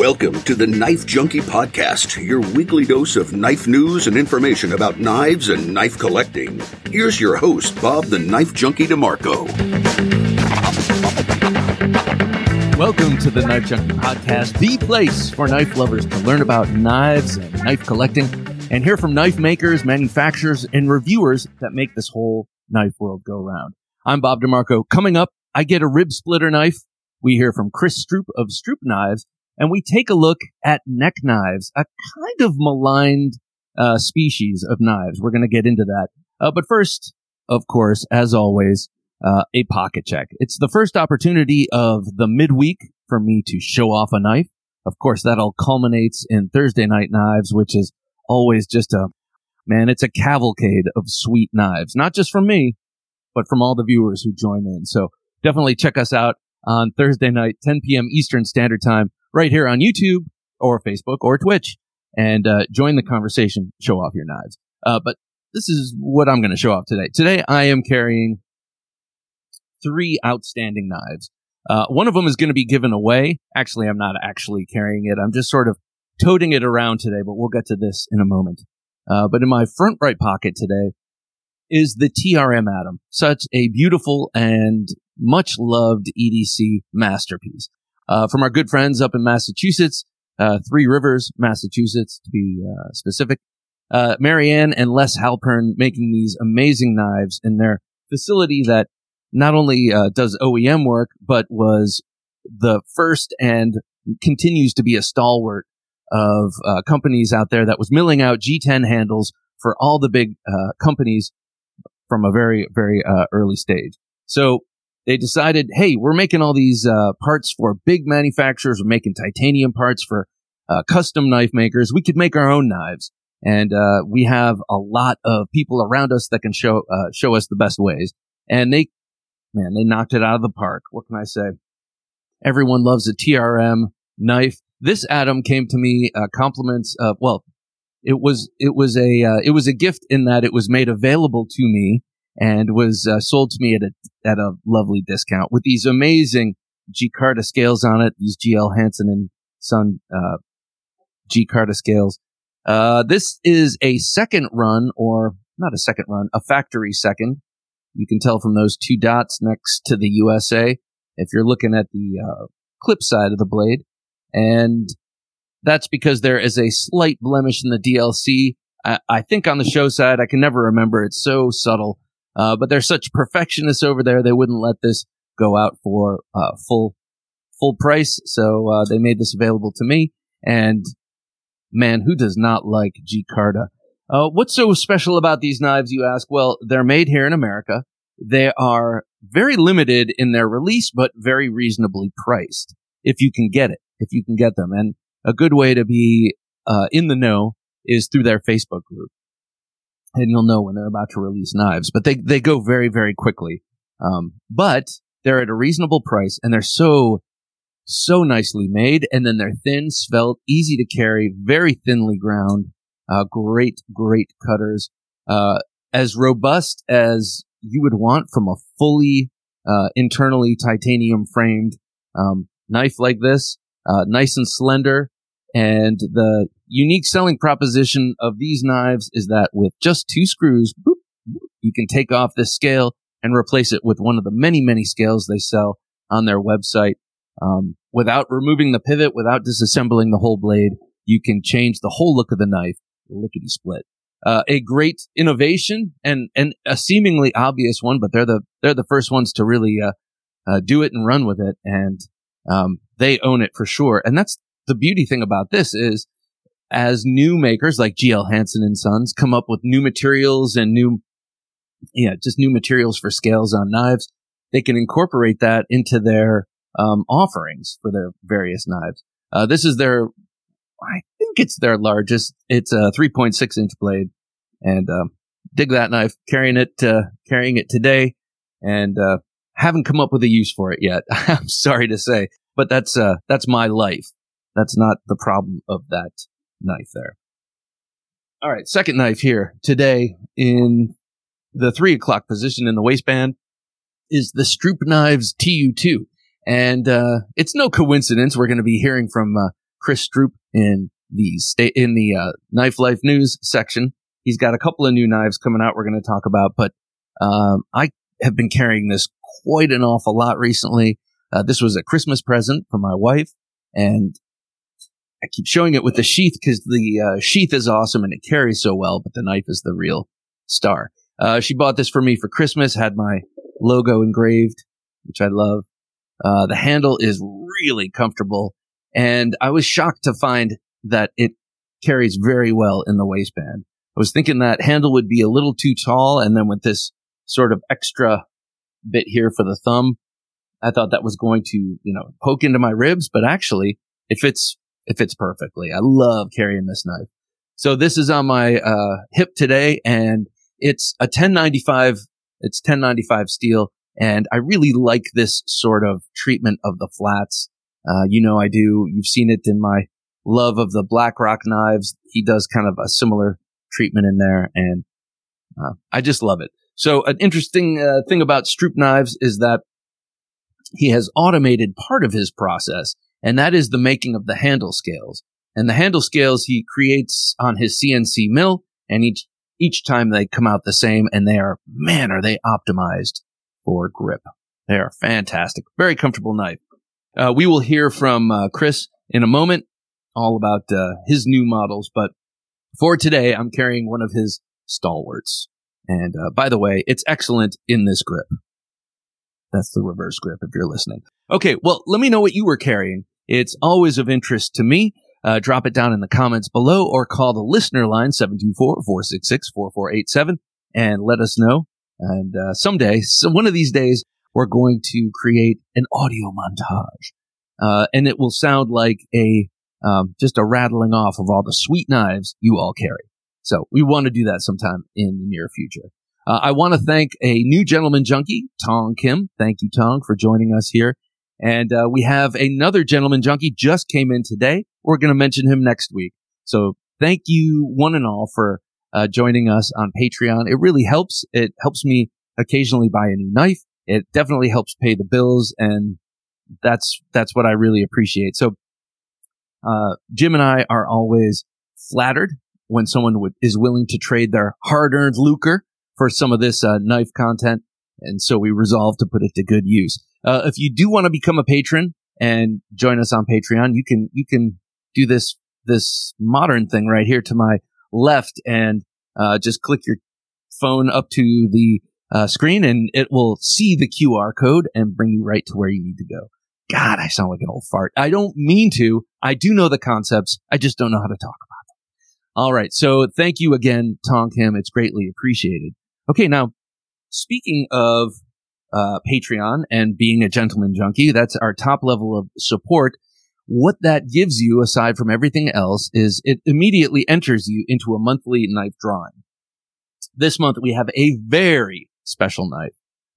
Welcome to the Knife Junkie Podcast, your weekly dose of knife news and information about knives and knife collecting. Here's your host, Bob the Knife Junkie DeMarco. Welcome to the Knife Junkie Podcast, the place for knife lovers to learn about knives and knife collecting and hear from knife makers, manufacturers, and reviewers that make this whole knife world go round. I'm Bob DeMarco. Coming up, I get a rib splitter knife. We hear from Chris Stroop of Stroop Knives, and we take a look at neck knives, a kind of maligned species of knives. We're going to get into that. But first, of course, as always, a pocket check. It's the first opportunity of the midweek for me to show off a knife. Of course, that all culminates in Thursday Night Knives, which is always just it's a cavalcade of sweet knives. Not just from me, but from all the viewers who join in. So definitely check us out on Thursday night, 10 p.m. Eastern Standard Time, right here on YouTube or Facebook or Twitch, and join the conversation, show off your knives. But this is what I'm going to show off today. Today, I am carrying 3 outstanding knives. One of them is going to be given away. Actually, I'm not actually carrying it. I'm just sort of toting it around today, but we'll get to this in a moment. But in my front right pocket today is the TRM Atom, such a beautiful and much loved EDC masterpiece. From our good friends up in Massachusetts, Three Rivers, Massachusetts, to be specific. Marianne and Les Halpern making these amazing knives in their facility that not only does OEM work, but was the first and continues to be a stalwart of companies out there that was milling out G10 handles for all the big companies from a very, very early stage. So they decided, hey, we're making all these parts for big manufacturers. We're making titanium parts for custom knife makers. We could make our own knives. And we have a lot of people around us that can show us the best ways. And they knocked it out of the park. What can I say? Everyone loves a TRM knife. This Atom came to me compliments of, it was a gift in that it was made available to me and was sold to me at a lovely discount with these amazing G-Carta scales on it, these GL Hansen and Son G-Carta scales. This is a second run, or not a second run, a factory second. You can tell from those 2 dots next to the USA if you're looking at the clip side of the blade. And that's because there is a slight blemish in the DLC. I think on the show side, I can never remember. It's so subtle. But they're such perfectionists over there, they wouldn't let this go out for full price. So they made this available to me. And man, who does not like G-Carta? What's so special about these knives, you ask? Well, they're made here in America. They are very limited in their release, but very reasonably priced. If you can get them. And a good way to be in the know is through their Facebook group. And you'll know when they're about to release knives. But they go very, very quickly. But they're at a reasonable price, and they're so nicely made. And then they're thin, svelte, easy to carry, very thinly ground. Great cutters. As robust as you would want from a fully internally titanium framed knife like this. Nice and slender. And the unique selling proposition of these knives is that with just 2 screws, boop, boop, you can take off this scale and replace it with one of the many, many scales they sell on their website. Without removing the pivot, without disassembling the whole blade, you can change the whole look of the knife, lickety split. A great innovation and a seemingly obvious one, but they're the first ones to really do it and run with it, and they own it for sure. And that's the beauty thing about this is, as new makers like GL Hansen and Sons come up with new materials and new materials for scales on knives, they can incorporate that into their offerings for their various knives. This is I think it's their largest. It's a 3.6 inch blade, and dig that knife. Carrying it today, and haven't come up with a use for it yet. I'm sorry to say, but that's my life. That's not the problem of that knife there. All right, second knife here today in the 3 o'clock position in the waistband is the Stroop Knives TU2. And it's no coincidence we're going to be hearing from Chris Stroop in the Knife Life News section. He's got a couple of new knives coming out we're going to talk about, but I have been carrying this quite an awful lot recently. This was a Christmas present for my wife, and I keep showing it with the sheath because the sheath is awesome and it carries so well, but the knife is the real star. She bought this for me for Christmas, had my logo engraved, which I love. The handle is really comfortable, and I was shocked to find that it carries very well in the waistband. I was thinking that handle would be a little too tall, and then with this sort of extra bit here for the thumb, I thought that was going to, poke into my ribs, but actually it fits perfectly. I love carrying this knife. So this is on my hip today, and it's a 1095. It's 1095 steel, and I really like this sort of treatment of the flats. I do. You've seen it in my love of the BlackRock knives. He does kind of a similar treatment in there, and I just love it. So an interesting thing about Stroop knives is that he has automated part of his process, and that is the making of the handle scales. And the handle scales he creates on his CNC mill, and each time they come out the same, and are they optimized for grip. They are fantastic. Very comfortable knife. We will hear from Chris in a moment all about his new models, but for today, I'm carrying one of his stalwarts. And by the way, it's excellent in this grip. That's the reverse grip if you're listening. Okay, well, let me know what you were carrying. It's always of interest to me. Drop it down in the comments below or call the listener line 724-466-4487 and let us know. And one of these days, we're going to create an audio montage. And it will sound like just a rattling off of all the sweet knives you all carry. So we want to do that sometime in the near future. I want to thank a new gentleman junkie, Tong Kim. Thank you, Tong, for joining us here. And we have another gentleman junkie just came in today. We're going to mention him next week. So thank you, one and all, for joining us on Patreon. It really helps. It helps me occasionally buy a new knife. It definitely helps pay the bills, and that's what I really appreciate. So Jim and I are always flattered when someone is willing to trade their hard-earned lucre for some of this knife content, and so we resolved to put it to good use. If you do want to become a patron and join us on Patreon, you can do this modern thing right here to my left, and just click your phone up to the screen, and it will see the QR code and bring you right to where you need to go. God, I sound like an old fart. I don't mean to. I do know the concepts. I just don't know how to talk about them. All right. So thank you again, Tong Kim. It's greatly appreciated. Okay. Now, speaking of Patreon and being a gentleman junkie, that's our top level of support. What that gives you, aside from everything else, is it immediately enters you into a monthly knife drawing. This month, we have a very special knife.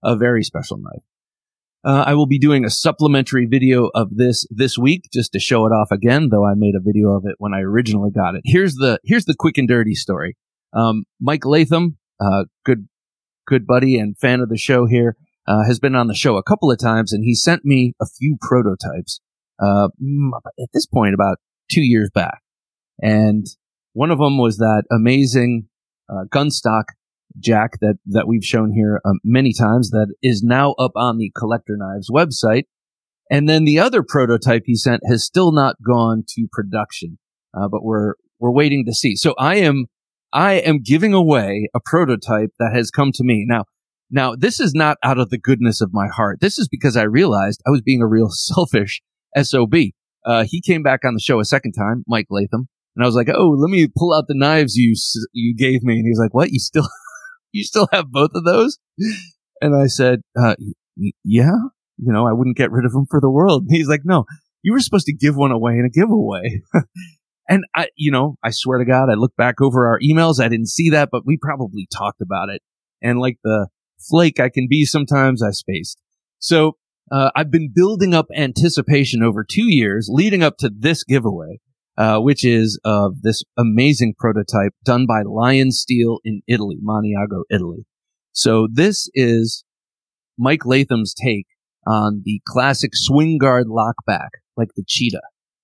I will be doing a supplementary video of this week just to show it off again, though I made a video of it when I originally got it. Here's the quick and dirty story. Mike Latham, good buddy and fan of the show here, has been on the show a couple of times, and he sent me a few prototypes, at this point about 2 years back. And one of them was that amazing, gunstock jack that we've shown here many times that is now up on the Collector Knives website. And then the other prototype he sent has still not gone to production, but we're waiting to see. So I am giving away a prototype that has come to me. Now this is not out of the goodness of my heart. This is because I realized I was being a real selfish SOB. He came back on the show a second time, Mike Latham, and I was like, "Oh, let me pull out the knives you gave me." And he was like, "What? You still have both of those?" And I said, "Yeah, I wouldn't get rid of them for the world." And he's like, "No, you were supposed to give one away in a giveaway." And I swear to God, I looked back over our emails. I didn't see that, but we probably talked about it. And like the flake I can be sometimes, I spaced. So I've been building up anticipation over 2 years leading up to this giveaway, which is of this amazing prototype done by Lion Steel in Italy, Maniago, Italy. So this is Mike Latham's take on the classic swing guard lockback, like the Cheetah.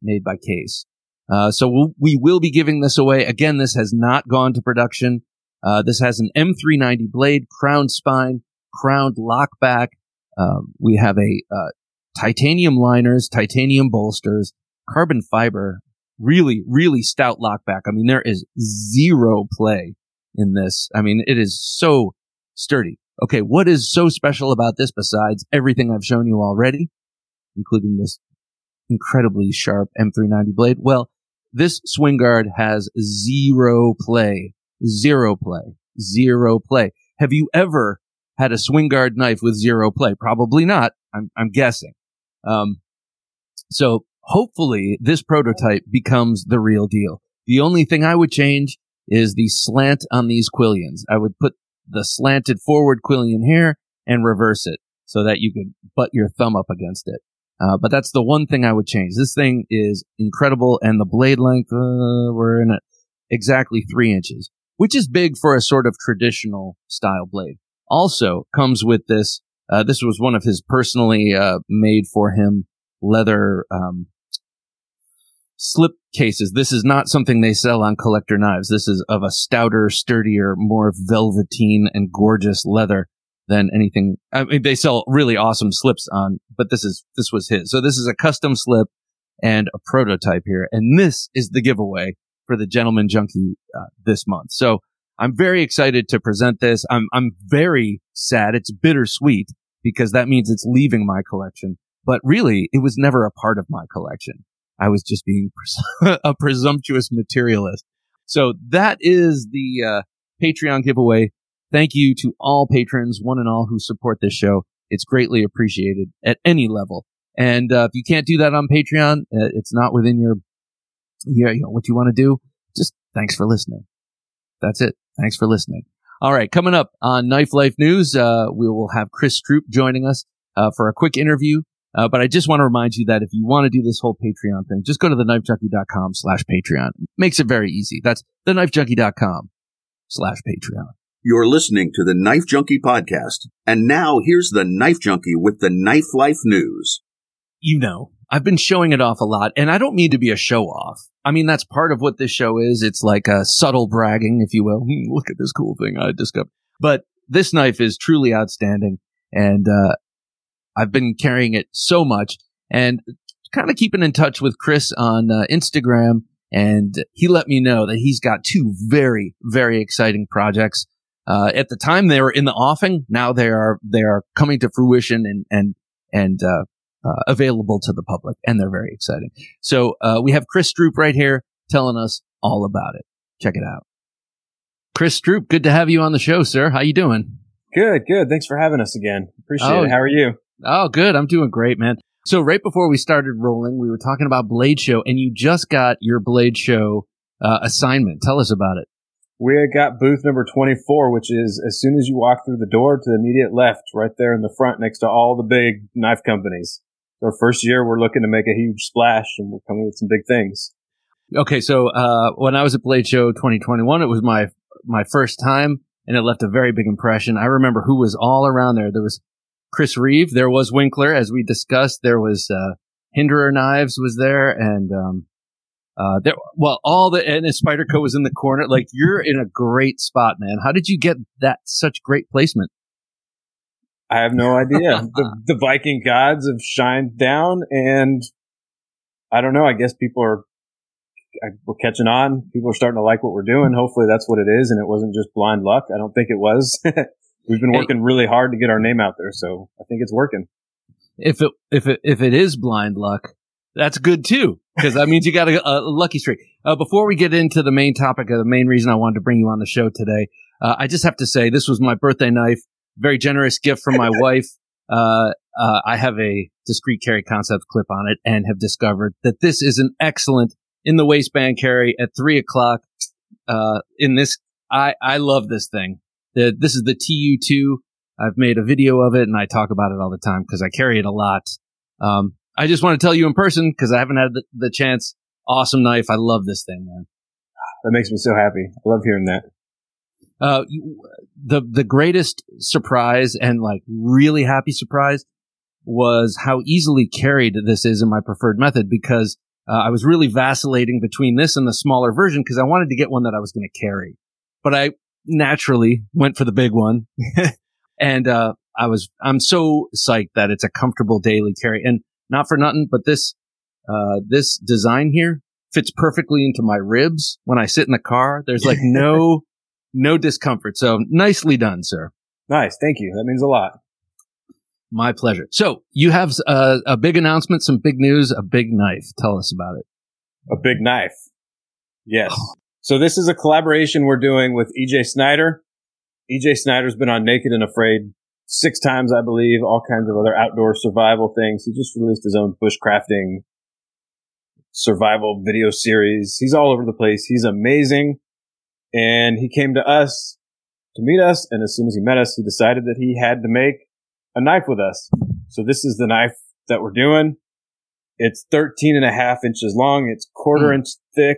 made by Case. So we will be giving this away. Again, this has not gone to production. This has an M390 blade, crowned spine, crowned lockback. We have a titanium liners, titanium bolsters, carbon fiber, really, really stout lockback. I mean, there is zero play in this. I mean, it is so sturdy. Okay, what is so special about this besides everything I've shown you already, including this incredibly sharp M390 blade? Well, this swing guard has zero play. Zero play. Zero play. Have you ever had a swing guard knife with zero play? Probably not. I'm guessing. So hopefully this prototype becomes the real deal. The only thing I would change is the slant on these quillions. I would put the slanted forward quillion here and reverse it so that you could butt your thumb up against it. But that's the one thing I would change. This thing is incredible, and the blade length, we're in at exactly 3 inches, which is big for a sort of traditional style blade. Also comes with this, this was one of his personally made for him leather slip cases. This is not something they sell on collector knives. This is of a stouter, sturdier, more velveteen and gorgeous leather than anything. I mean, they sell really awesome slips on, but this was his. So this is a custom slip and a prototype here. And this is the giveaway for the Gentleman Junkie this month. So I'm very excited to present this. I'm very sad. It's bittersweet because that means it's leaving my collection. But really, it was never a part of my collection. I was just being a presumptuous materialist. So that is the Patreon giveaway. Thank you to all patrons, one and all, who support this show. It's greatly appreciated at any level. And if you can't do that on Patreon, it's not within your what you want to do. Just thanks for listening. That's it. Thanks for listening. All right, coming up on Knife Life News, we will have Chris Stroop joining us for a quick interview. But I just want to remind you that if you want to do this whole Patreon thing, just go to thenifejunkie.com/Patreon. Makes it very easy. That's thenifejunkie.com/Patreon. You're listening to the Knife Junkie podcast. And now here's the Knife Junkie with the Knife Life News. You know, I've been showing it off a lot, and I don't mean to be a show off. I mean, that's part of what this show is. It's like a subtle bragging, if you will. Look at this cool thing I discovered. But this knife is truly outstanding, and I've been carrying it so much, and kind of keeping in touch with Chris on Instagram, and he let me know that he's got 2 very, very exciting projects. At the time they were in the offing. Now they are coming to fruition and available to the public, and they're very exciting. So we have Chris Stroop right here telling us all about it. Check it out. Chris Stroop, good to have you on the show, sir. How you doing? Good. Thanks for having us again. Appreciate it. How are you? Oh, good. I'm doing great, man. So right before we started rolling, we were talking about Blade Show, and you just got your Blade Show assignment. Tell us about it. We got booth number 24, which is as soon as you walk through the door to the immediate left, right there in the front next to all the big knife companies. Our first year, we're looking to make a huge splash, and we're coming with some big things. Okay, so when I was at Blade Show 2021, it was my first time, and it left a very big impression. I remember who was all around there. There was Chris Reeve, there was Winkler, as we discussed. There was Hinderer Knives was there, and and Spyderco was in the corner. Like, you're in a great spot, man. How did you get that such great placement? I have no idea. The Viking gods have shined down, and I don't know. I guess we're catching on. People are starting to like what we're doing. Hopefully that's what it is, and it wasn't just blind luck. I don't think it was. We've been working really hard to get our name out there, so I think it's working. If it is blind luck, that's good too, because that means you got a lucky streak. Before we get into the main topic, the main reason I wanted to bring you on the show today, I just have to say this was my birthday knife. Very generous gift from my wife. I have a discreet carry concept clip on it, and have discovered that this is an excellent in the waistband carry at 3:00. I love this thing. This is the TU2. I've made a video of it, and I talk about it all the time because I carry it a lot. I just want to tell you in person because I haven't had the chance. Awesome knife. I love this thing, man. That makes me so happy. I love hearing that. The greatest surprise and like really happy surprise was how easily carried this is in my preferred method, because I was really vacillating between this and the smaller version because I wanted to get one that I was going to carry. But I naturally went for the big one. And I'm so psyched that it's a comfortable daily carry. And not for nothing, but this design here fits perfectly into my ribs when I sit in the car. There's like no discomfort. So nicely done, sir. Nice. Thank you. That means a lot. My pleasure. So you have a big announcement, some big news, a big knife. Tell us about it. A big knife. Yes. So this is a collaboration we're doing with EJ Snyder. EJ Snyder's been on Naked and Afraid 6 times, I believe, all kinds of other outdoor survival things. He just released his own bushcrafting survival video series. He's all over the place. He's amazing. And he came to us to meet us. And as soon as he met us, he decided that he had to make a knife with us. So this is the knife that we're doing. It's 13.5 inches long. It's 1/4 inch thick,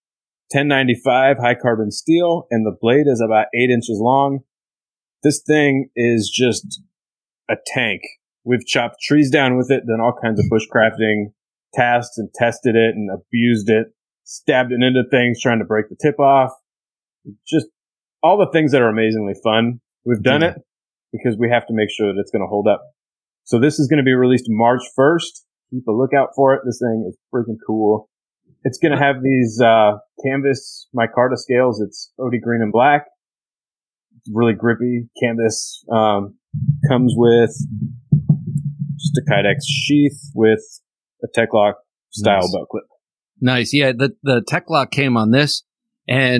1095 high carbon steel, and the blade is about 8 inches long. This thing is just a tank. We've chopped trees down with it, done all kinds of bushcrafting tasks and tested it and abused it, stabbed it into things, trying to break the tip off. Just all the things that are amazingly fun. We've done it because we have to make sure that it's going to hold up. So this is going to be released March 1st. Keep a lookout for it. This thing is freaking cool. It's going to have these canvas micarta scales. It's OD green and black. It's really grippy canvas. Comes with just a Kydex sheath with a Techlock style belt clip. Nice. Yeah, the Techlock came on this, and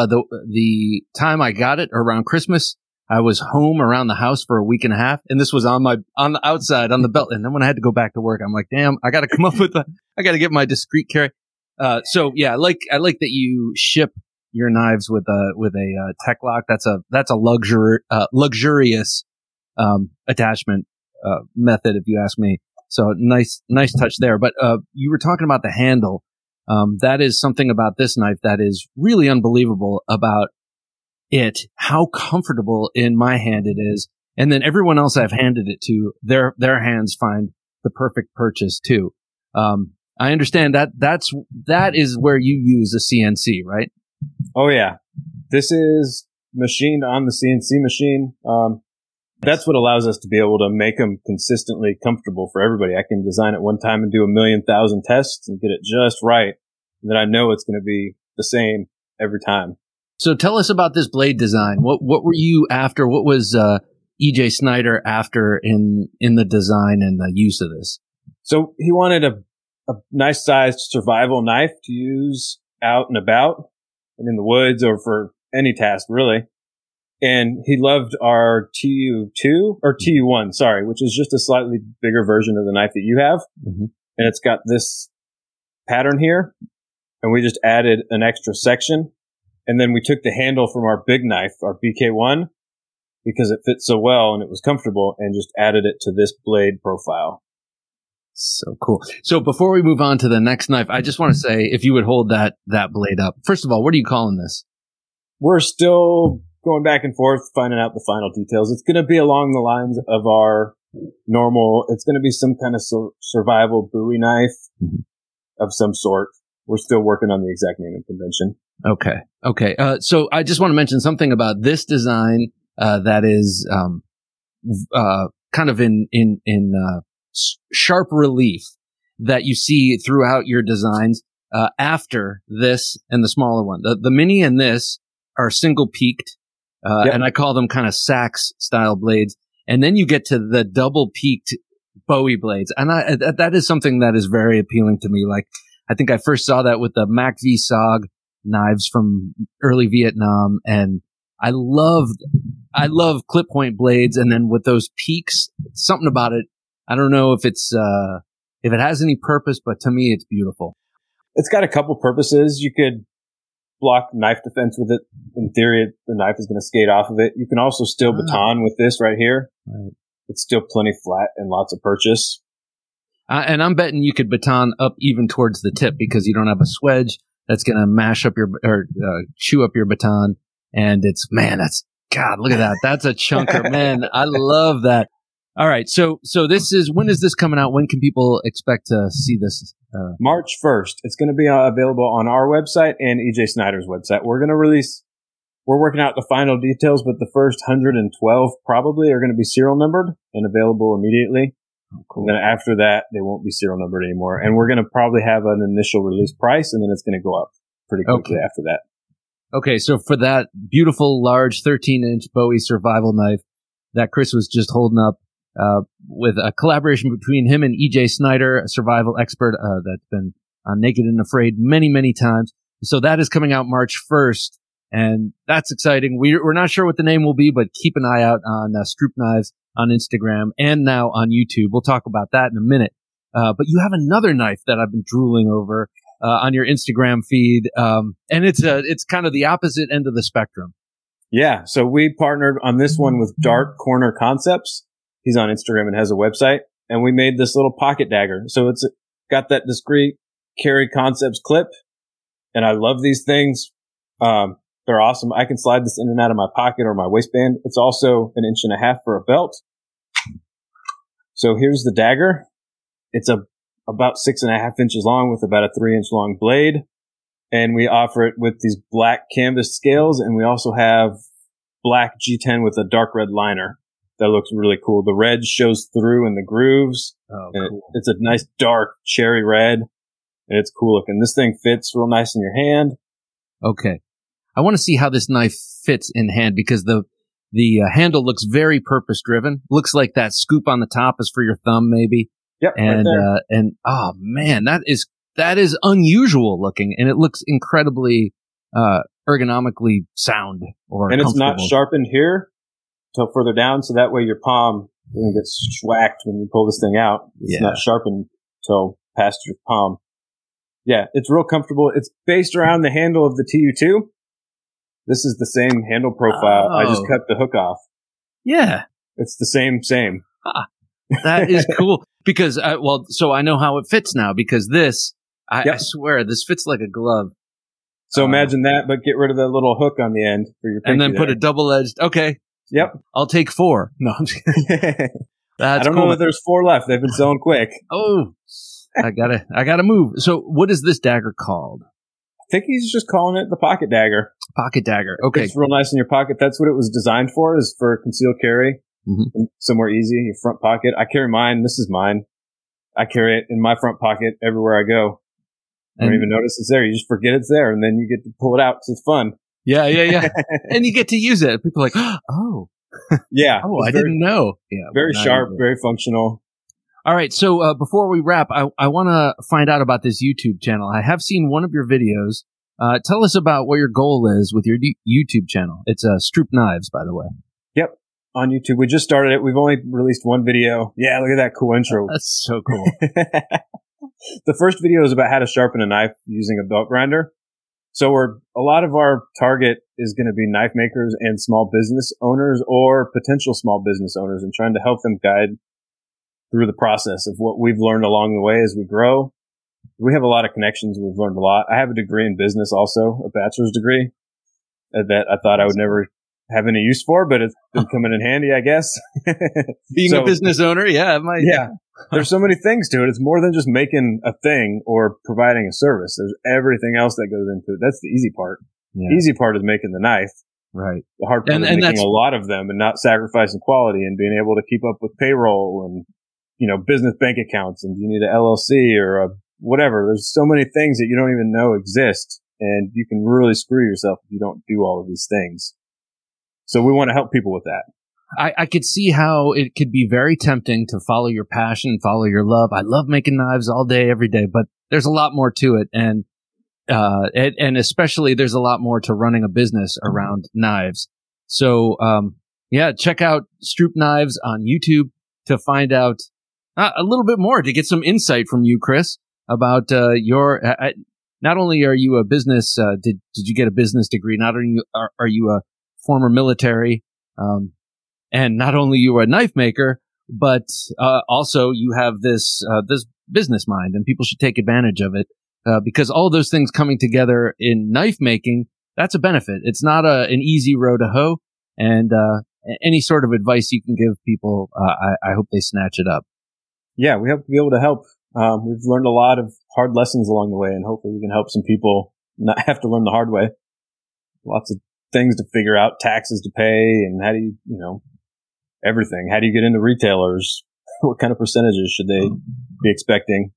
the time I got it around Christmas, I was home around the house for a week and a half, and this was on the outside on the belt. And then when I had to go back to work, I'm like, damn, I got to come up with I got to get my discreet carry. So yeah, I like that you ship your knives with a Techlock. That's a luxurious attachment method, if you ask me. So nice touch there. But you were talking about the handle. That is something about this knife that is really unbelievable about it, how comfortable in my hand it is. And then everyone else I've handed it to, their hands find the perfect purchase too. I understand that is where you use a CNC, right? Oh yeah. This is machined on the CNC machine. That's what allows us to be able to make them consistently comfortable for everybody. I can design it one time and do 1,000,000 tests and get it just right. And then I know it's going to be the same every time. So tell us about this blade design. What were you after? What was EJ Snyder after in the design and the use of this? So he wanted a nice sized survival knife to use out and about and in the woods or for any task really. And he loved our TU2 or TU1, sorry, which is just a slightly bigger version of the knife that you have. Mm-hmm. And it's got this pattern here. And we just added an extra section. And then we took the handle from our big knife, our BK1, because it fit so well and it was comfortable, and just added it to this blade profile. So cool. So before we move on to the next knife, I just want to say, if you would hold that blade up. First of all, what are you calling this? We're still going back and forth, finding out the final details. It's going to be along the lines of our normal, it's going to be some kind of survival Bowie knife of some sort. We're still working on the exact naming convention. Okay. So I just want to mention something about this design that is kind of in sharp relief that you see throughout your designs after this and the smaller one. The mini and this are single peaked, and I call them kind of sax style blades. And then you get to the double peaked Bowie blades, and that is something that is very appealing to me. Like, I think I first saw that with the Mac V SOG knives from early Vietnam, and I love clip point blades. And then with those peaks, something about it, I don't know if it's if it has any purpose, but to me, it's beautiful. It's got a couple purposes. You could block knife defense with it. In theory, the knife is going to skate off of it. You can also still baton with this right here. Right. It's still plenty flat and lots of purchase. And I'm betting you could baton up even towards the tip because you don't have a swedge that's going to mash up chew up your baton. And God, look at that. That's a chunker, man. I love that. All right. So this is, when is this coming out? When can people expect to see this? March 1st. It's going to be available on our website and EJ Snyder's website. We're working out the final details, but the first 112 probably are going to be serial numbered and available immediately. Oh, cool. And then after that, they won't be serial numbered anymore. And we're going to probably have an initial release price, and then it's going to go up pretty quickly after that. Okay, so for that beautiful, large 13-inch Bowie survival knife that Chris was just holding up, with a collaboration between him and EJ Snyder, a survival expert that's been on Naked and Afraid many, many times. So that is coming out March 1st. And that's exciting. We're not sure what the name will be, but keep an eye out on Stroop Knives on Instagram and now on YouTube. We'll talk about that in a minute. But you have another knife that I've been drooling over on your Instagram feed, and it's kind of the opposite end of the spectrum. Yeah, so we partnered on this one with Dark Corner Concepts. He's on Instagram and has a website, and we made this little pocket dagger. So it's got that discreet Carry Concepts clip, and I love these things. They're awesome. I can slide this in and out of my pocket or my waistband. It's also 1.5 inches for a belt. So here's the dagger. It's about 6.5 inches long with about a 3-inch long blade. And we offer it with these black canvas scales. And we also have black G10 with a dark red liner. That looks really cool. The red shows through in the grooves. Oh, and cool. It's a nice dark cherry red. And it's cool looking. This thing fits real nice in your hand. Okay. I want to see how this knife fits in hand because the handle looks very purpose driven. Looks like that scoop on the top is for your thumb, maybe. Yep. And right there. Oh man, that is unusual looking, and it looks incredibly ergonomically sound and it's not sharpened here till further down, so that way your palm doesn't get schwacked when you pull this thing out. It's not sharpened till past your palm. Yeah, it's real comfortable. It's based around the handle of the TU2. This is the same handle profile. Oh. I just cut the hook off. Yeah. It's the same. That is cool. Because, so I know how it fits now because this, I swear, this fits like a glove. So imagine that, but get rid of that little hook on the end for your pinky. And then put a double-edged, okay. Yep. I'll take 4. No, I'm just kidding. That's I don't cool. know if there's 4 left. They've been selling quick. Oh, I gotta move. So what is this dagger called? I think he's just calling it the pocket dagger. Pocket dagger. Okay. It's real nice in your pocket. That's what it was designed for, is for concealed carry. Mm-hmm. Somewhere easy, your front pocket. I carry mine. This is mine. I carry it in my front pocket everywhere I go. I don't even notice it's there. You just forget it's there, and then you get to pull it out because it's fun. Yeah. And you get to use it. People are like, oh. Yeah. Oh, I didn't know. Yeah. Very sharp, very functional. All right. So before we wrap, I want to find out about this YouTube channel. I have seen one of your videos. Tell us about what your goal is with your YouTube channel. It's Stroop Knives, by the way. Yep. On YouTube. We just started it. We've only released one video. Yeah, look at that cool intro. That's so cool. The first video is about how to sharpen a knife using a belt grinder. So a lot of our target is going to be knife makers and small business owners or potential small business owners, and trying to help them guide through the process of what we've learned along the way as we grow. We have a lot of connections. We've learned a lot. I have a degree in business also, a bachelor's degree that I thought I would never have any use for, but it's been coming in handy, I guess. Being a business owner, yeah, it might. Yeah. There's so many things to it. It's more than just making a thing or providing a service. There's everything else that goes into it. That's the easy part. Yeah. The easy part is making the knife. Right. The hard part is making a lot of them and not sacrificing quality and being able to keep up with payroll and, business bank accounts. And you need an LLC or a whatever. There's so many things that you don't even know exist. And you can really screw yourself if you don't do all of these things. So we want to help people with that. I could see how it could be very tempting to follow your passion, follow your love. I love making knives all day, every day, but there's a lot more to it. And especially there's a lot more to running a business around knives. So, check out Stroop Knives on YouTube to find out a little bit more, to get some insight from you, Chris, about your, not only are you a business, did you get a business degree? Not only are you a former military, and not only you are a knife maker, but also you have this business mind, and people should take advantage of it because all those things coming together in knife making, that's a benefit. It's not an easy row to hoe, and any sort of advice you can give people, I hope they snatch it up. Yeah, we hope to be able to help. We've learned a lot of hard lessons along the way, and hopefully we can help some people not have to learn the hard way. Lots of things to figure out, taxes to pay, and how do you, everything. How do you get into retailers? What kind of percentages should they be expecting?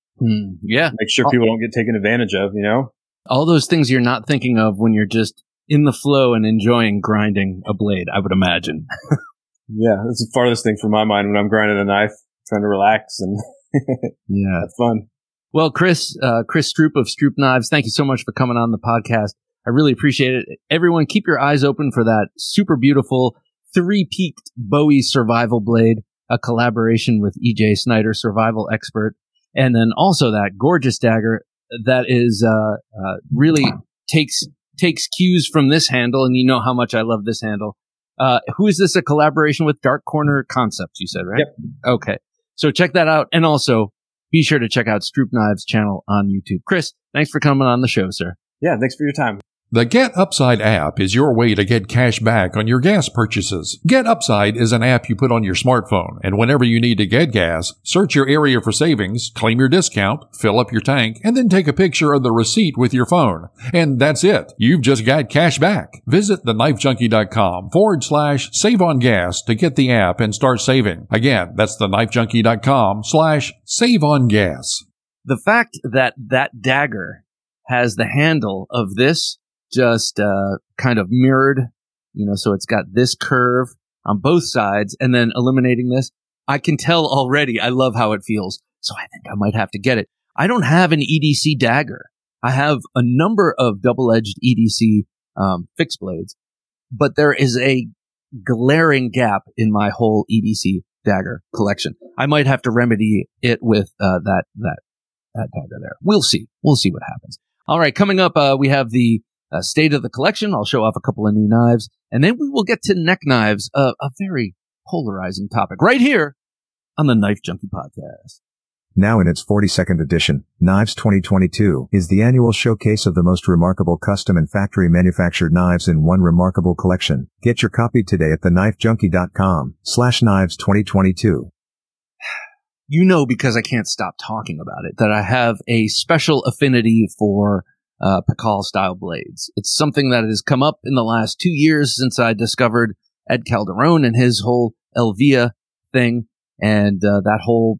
Yeah. Make sure people don't get taken advantage of, All those things you're not thinking of when you're just in the flow and enjoying grinding a blade, I would imagine. Yeah, that's the farthest thing from my mind when I'm grinding a knife, trying to relax and yeah, have fun. Well, Chris Stroop of Stroop Knives, thank you so much for coming on the podcast. I really appreciate it. Everyone, keep your eyes open for that super beautiful 3-peaked Bowie survival blade, a collaboration with EJ Snyder, survival expert, and then also that gorgeous dagger that is really takes cues from this handle, and you know how much I love this handle. Who is this a collaboration with? Dark Corner Concepts, you said, right? Yep. Okay. So check that out. And also be sure to check out Stroop Knives channel on YouTube. Chris, thanks for coming on the show, sir. Yeah, thanks for your time. The Get Upside app is your way to get cash back on your gas purchases. Get Upside is an app you put on your smartphone, and whenever you need to get gas, search your area for savings, claim your discount, fill up your tank, and then take a picture of the receipt with your phone. And that's it. You've just got cash back. Visit thenifejunkie.com/save on gas to get the app and start saving. Again, that's thenifejunkie.com/save on gas. The fact that that dagger has the handle of this just kind of mirrored, so it's got this curve on both sides, and then eliminating this, I can tell already I love how it feels. So I think I might have to get it. I don't have an EDC dagger. I have a number of double-edged EDC fixed blades, but there is a glaring gap in my whole EDC dagger collection. I might have to remedy it with that dagger there. We'll see. We'll see what happens. All right, coming up, we have the state of the collection. I'll show off a couple of new knives, and then we will get to neck knives, a very polarizing topic, right here on the Knife Junkie Podcast. Now in its 42nd edition, Knives 2022 is the annual showcase of the most remarkable custom and factory manufactured knives in one remarkable collection. Get your copy today at thenifejunkie.com/knives2022. Because I can't stop talking about it, that I have a special affinity for Pikal style blades. It's something that has come up in the last 2 years since I discovered Ed Calderon and his whole Elvia thing and that whole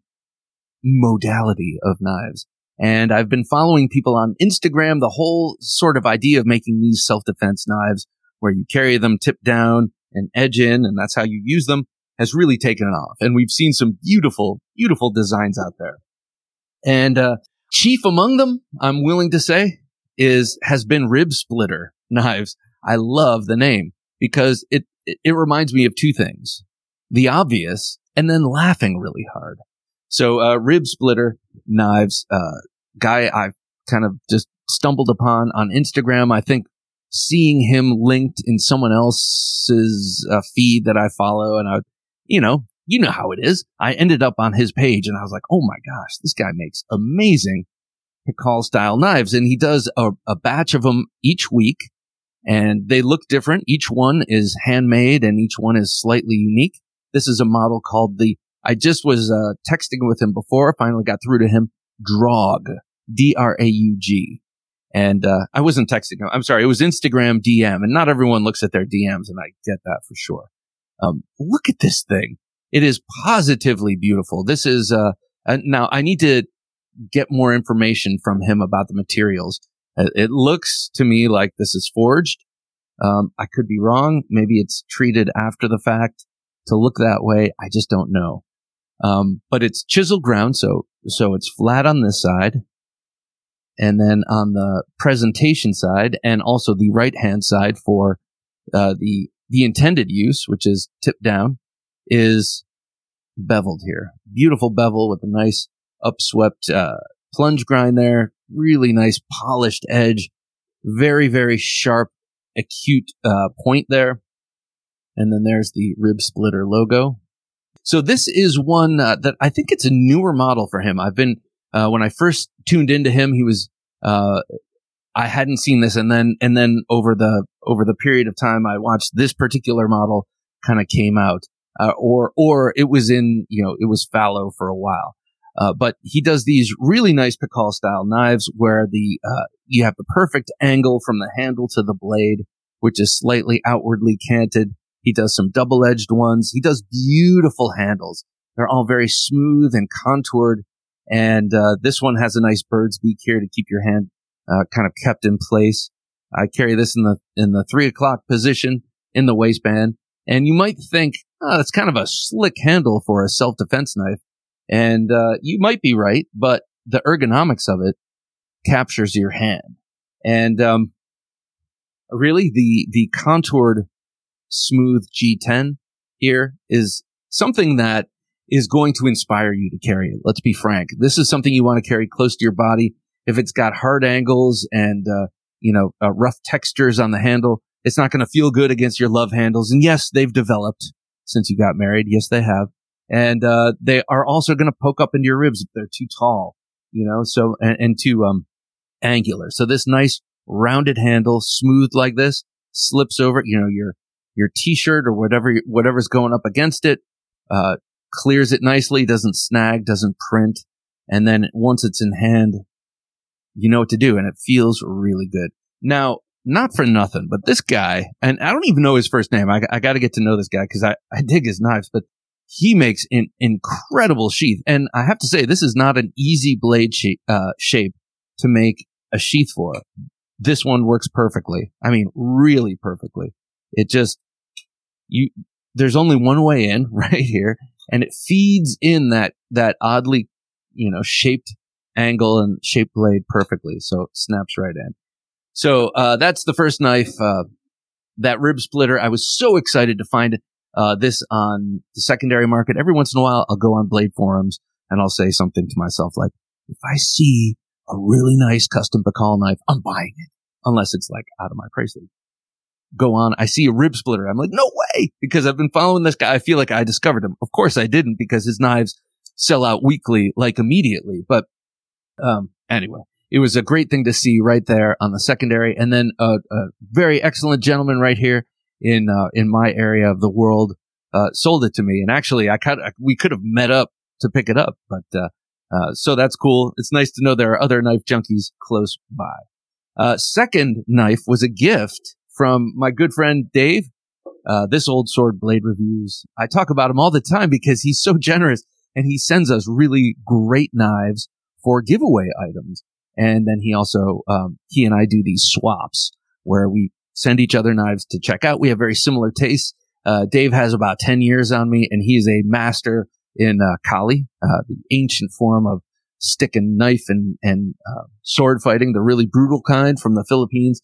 modality of knives. And I've been following people on Instagram, the whole sort of idea of making these self-defense knives where you carry them tip down and edge in, and that's how you use them, has really taken off. And we've seen some beautiful, beautiful designs out there. And chief among them, I'm willing to say, has been Rib Splitter Knives. I love the name because it reminds me of two things: the obvious and then laughing really hard. So Rib Splitter Knives, guy I kind of just stumbled upon on Instagram. I think seeing him linked in someone else's feed that I follow, and I, you know how it is. I ended up on his page, and I was like, oh my gosh, this guy makes amazing Pikal style knives, and he does a batch of them each week, and they look different. Each one is handmade, and each one is slightly unique. This is a model called I just was texting with him before, finally got through to him, Draug, Draug. And I wasn't texting him. I'm sorry, it was Instagram DM, and not everyone looks at their DMs, and I get that for sure. Look at this thing. It is positively beautiful. This is now I need to get more information from him about the materials. It looks to me like this is forged. I could be wrong. Maybe it's treated after the fact to look that way. I just don't know. But it's chisel ground, so it's flat on this side. And then on the presentation side, and also the right-hand side for the intended use, which is tip down, is beveled here. Beautiful bevel with a nice upswept plunge grind there. Really nice polished edge. Very, very sharp, acute point there. And then there's the Rib Splitter logo. So this is one that I think it's a newer model for him. I've been when I first tuned into him, he was I hadn't seen this, and then over the period of time I watched this particular model kind of came out, or it was it was fallow for a while. But he does these really nice Pikal style knives where you have the perfect angle from the handle to the blade, which is slightly outwardly canted. He does some double-edged ones. He does beautiful handles. They're all very smooth and contoured. And this one has a nice bird's beak here to keep your hand kind of kept in place. I carry this in the 3 o'clock position in the waistband. And you might think, that's kind of a slick handle for a self-defense knife. And you might be right, but the ergonomics of it captures your hand. And really, the contoured smooth G10 here is something that is going to inspire you to carry it. Let's be frank. This is something you want to carry close to your body. If it's got hard angles and, rough textures on the handle, it's not going to feel good against your love handles. And yes, they've developed since you got married. Yes, they have. And, they are also going to poke up into your ribs if they're too tall, and too, angular. So this nice rounded handle, smooth like this, slips over, your t-shirt or whatever's going up against it, clears it nicely, doesn't snag, doesn't print. And then once it's in hand, you know what to do, and it feels really good. Now, not for nothing, but this guy, and I don't even know his first name. I got to get to know this guy because I dig his knives, but he makes an incredible sheath. And I have to say, this is not an easy blade shape to make a sheath for. This one works perfectly. I mean, really perfectly. It just, there's only one way in right here, and it feeds in that oddly, shaped angle and shaped blade perfectly. So it snaps right in. So, that's the first knife, that rib splitter. I was so excited to find this on the secondary market. Every once in a while, I'll go on blade forums and I'll say something to myself like, if I see a really nice custom Pikal knife, I'm buying it. Unless it's like out of my price league. Go on, I see a rib splitter. I'm like, no way! Because I've been following this guy. I feel like I discovered him. Of course I didn't, because his knives sell out weekly, like immediately. But anyway, it was a great thing to see right there on the secondary. And then a very excellent gentleman right here in my area of the world sold it to me. And actually, we could have met up to pick it up. But so that's cool. It's nice to know there are other knife junkies close by. Second knife was a gift from my good friend Dave. This Old Sword Blade Reviews. I talk about him all the time because he's so generous and he sends us really great knives for giveaway items. And then he also, he and I do these swaps where we send each other knives to check out. We have very similar tastes. Dave has about 10 years on me, and he is a master in Kali, the ancient form of stick and knife and sword fighting, the really brutal kind from the Philippines.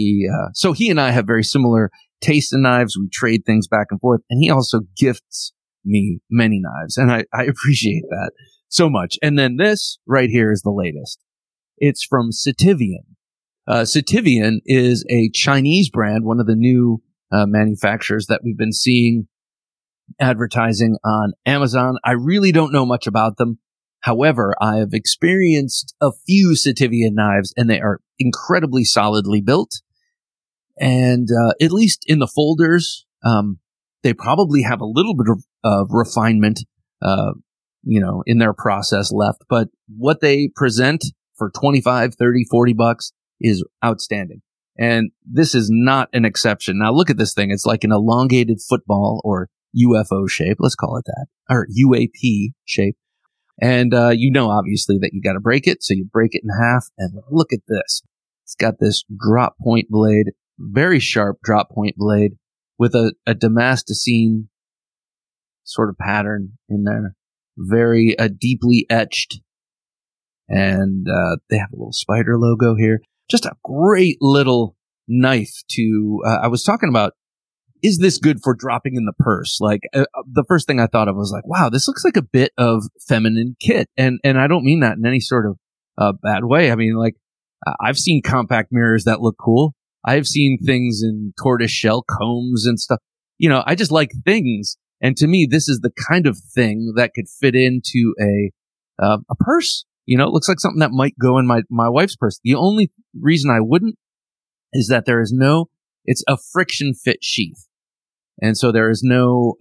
So he and I have very similar taste in knives. We trade things back and forth, and he also gifts me many knives, and I appreciate that so much. And then this right here is the latest. It's from Sitivian. Sitivian is a Chinese brand, one of the new manufacturers that we've been seeing advertising on Amazon. I really don't know much about them. However, I have experienced a few Sitivian knives, and they are incredibly solidly built. And at least in the folders, they probably have a little bit of refinement, in their process left. But what they present for 25, 30, 40 bucks is outstanding. And this is not an exception. Now look at this thing. It's like an elongated football or UFO shape. Let's call it that. Or UAP shape. And, obviously that you got to break it. So you break it in half, and look at this. It's got this drop point blade, very sharp drop point blade with a Damascene sort of pattern in there. Very deeply etched. And, they have a little spider logo here. Just a great little knife to, I was talking about, is this good for dropping in the purse? Like, the first thing I thought of was like, wow, this looks like a bit of feminine kit. And I don't mean that in any sort of bad way. I mean, like, I've seen compact mirrors that look cool. I've seen things in tortoise shell combs and stuff. I just like things. And to me, this is the kind of thing that could fit into a purse. It looks like something that might go in my wife's purse. The only reason I wouldn't is that it's a friction fit sheath. And so there is no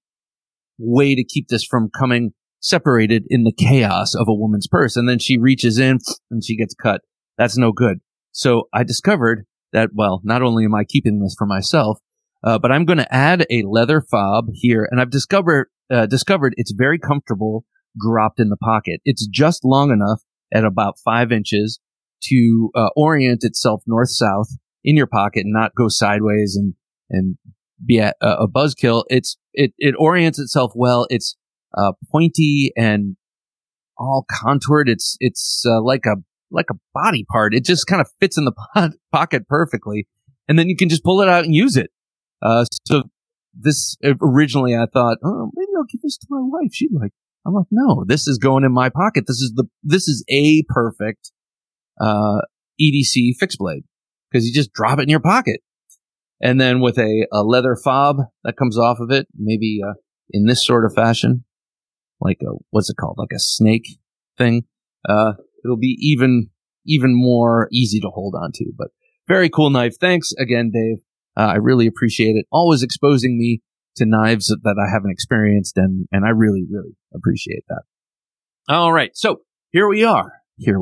way to keep this from coming separated in the chaos of a woman's purse. And then she reaches in and she gets cut. That's no good. So I discovered that, well, not only am I keeping this for myself, but I'm going to add a leather fob here. And I've discovered it's very comfortable dropped in the pocket. It's just long enough at about 5 inches to orient itself north-south in your pocket and not go sideways and be a buzzkill. It orients itself well. It's pointy and all contoured. It's like a body part. It just kind of fits in the pocket perfectly, and then you can just pull it out and use it. So this originally I thought, oh, maybe I'll give this to my wife. She'd like. I'm like, no, this is going in my pocket. This is a perfect EDC fixed blade because you just drop it in your pocket. And then with a leather fob that comes off of it, maybe in this sort of fashion, like what's it called? Like a snake thing. It'll be even more easy to hold on to. But very cool knife. Thanks again, Dave. I really appreciate it. Always exposing me to knives that I haven't experienced, and I really, really appreciate that. All right, so here we are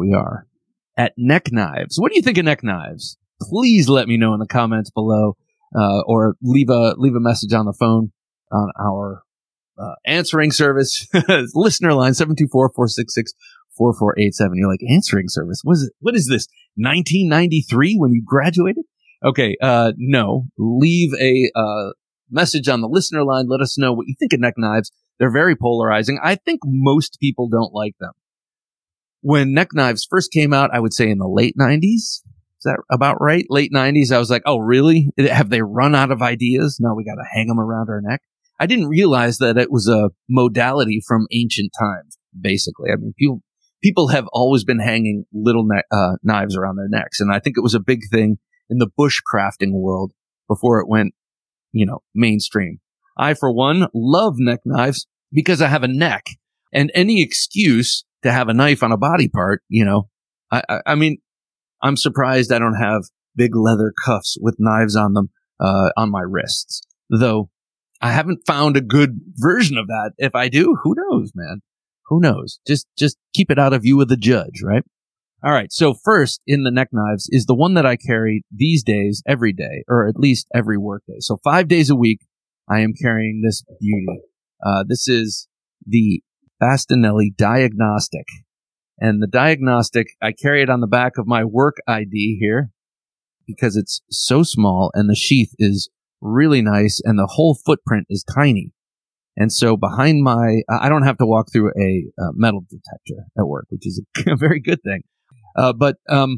at Neck Knives. What do you think of Neck Knives? Please let me know in the comments below, or leave a message on the phone on our answering service, listener line 724-466-4487. You're like, answering service? What is this? 1993 when you graduated? Okay, no. Leave a message on the listener line. Let us know what you think of Neck Knives. They're very polarizing. I think most people don't like them. When Neck Knives first came out, I would say in the late 90s. Is that about right? Late 90s. I was like, oh, really? Have they run out of ideas? Now we got to hang them around our neck. I didn't realize that it was a modality from ancient times, basically. I mean, people have always been hanging little knives around their necks. And I think it was a big thing in the bushcrafting world before it went, mainstream. I, for one, love neck knives because I have a neck, and any excuse to have a knife on a body part, I mean, I'm surprised I don't have big leather cuffs with knives on them, on my wrists, though I haven't found a good version of that. If I do, who knows, man? Who knows? Just keep it out of view of the judge, right? All right. So first in the neck knives is the one that I carry these days every day, or at least every work day. So 5 days a week, I am carrying this beauty. This is the Bastinelli Diagnostic. And the Diagnostic, I carry it on the back of my work ID here because it's so small and the sheath is really nice and the whole footprint is tiny. And so behind I don't have to walk through a metal detector at work, which is a very good thing. But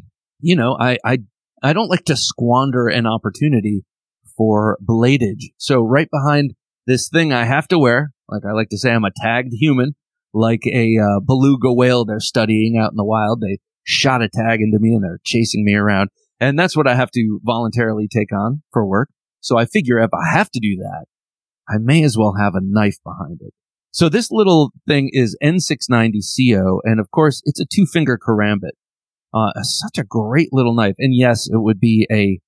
I don't like to squander an opportunity for bladage. So right behind this thing I have to wear, like I like to say, I'm a tagged human, like a beluga whale they're studying out in the wild. They shot a tag into me and they're chasing me around. And that's what I have to voluntarily take on for work. So I figure if I have to do that, I may as well have a knife behind it. So this little thing is N690CO, and of course, it's a 2-finger karambit. Such a great little knife. And yes, it would be a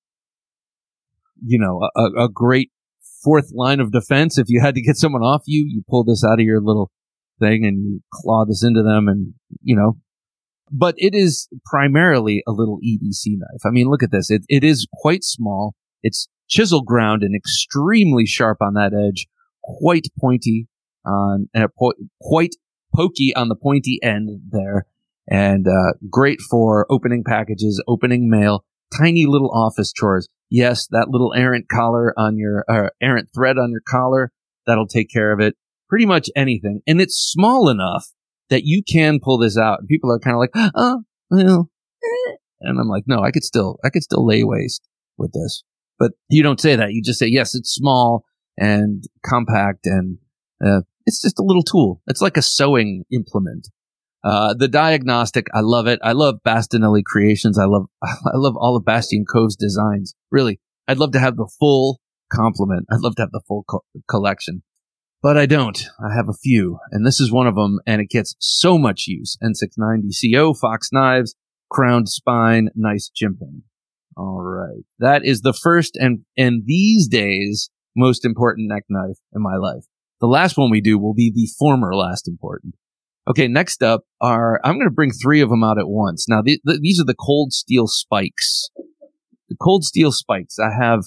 great fourth line of defense. If you had to get someone off you, you pull this out of your little thing and you claw this into them and, but it is primarily a little EDC knife. I mean, look at this. It is quite small. It's chisel ground and extremely sharp on that edge, quite pointy and quite pokey on the pointy end there. And great for opening packages, opening mail, tiny little office chores. Yes, that little errant collar on your errant thread on your collar, that'll take care of it. Pretty much anything, and it's small enough that you can pull this out. And people are kind of like, oh, well, and I'm like, no, I could still lay waste with this. But you don't say that. You just say, yes, it's small and compact, and it's just a little tool. It's like a sewing implement. The Diagnostic, I love it. I love Bastinelli Creations. I love all of Bastien Cove's designs. Really, I'd love to have the full complement. I'd love to have the full collection, but I don't. I have a few, and this is one of them, and it gets so much use. N690CO, Fox knives, crowned spine, nice jimping. All right, that is the first, and these days most important neck knife in my life. The last one we do will be the former last important. Okay, next up I'm going to bring 3 of them out at once. Now, these are the Cold Steel Spikes. The Cold Steel Spikes. I have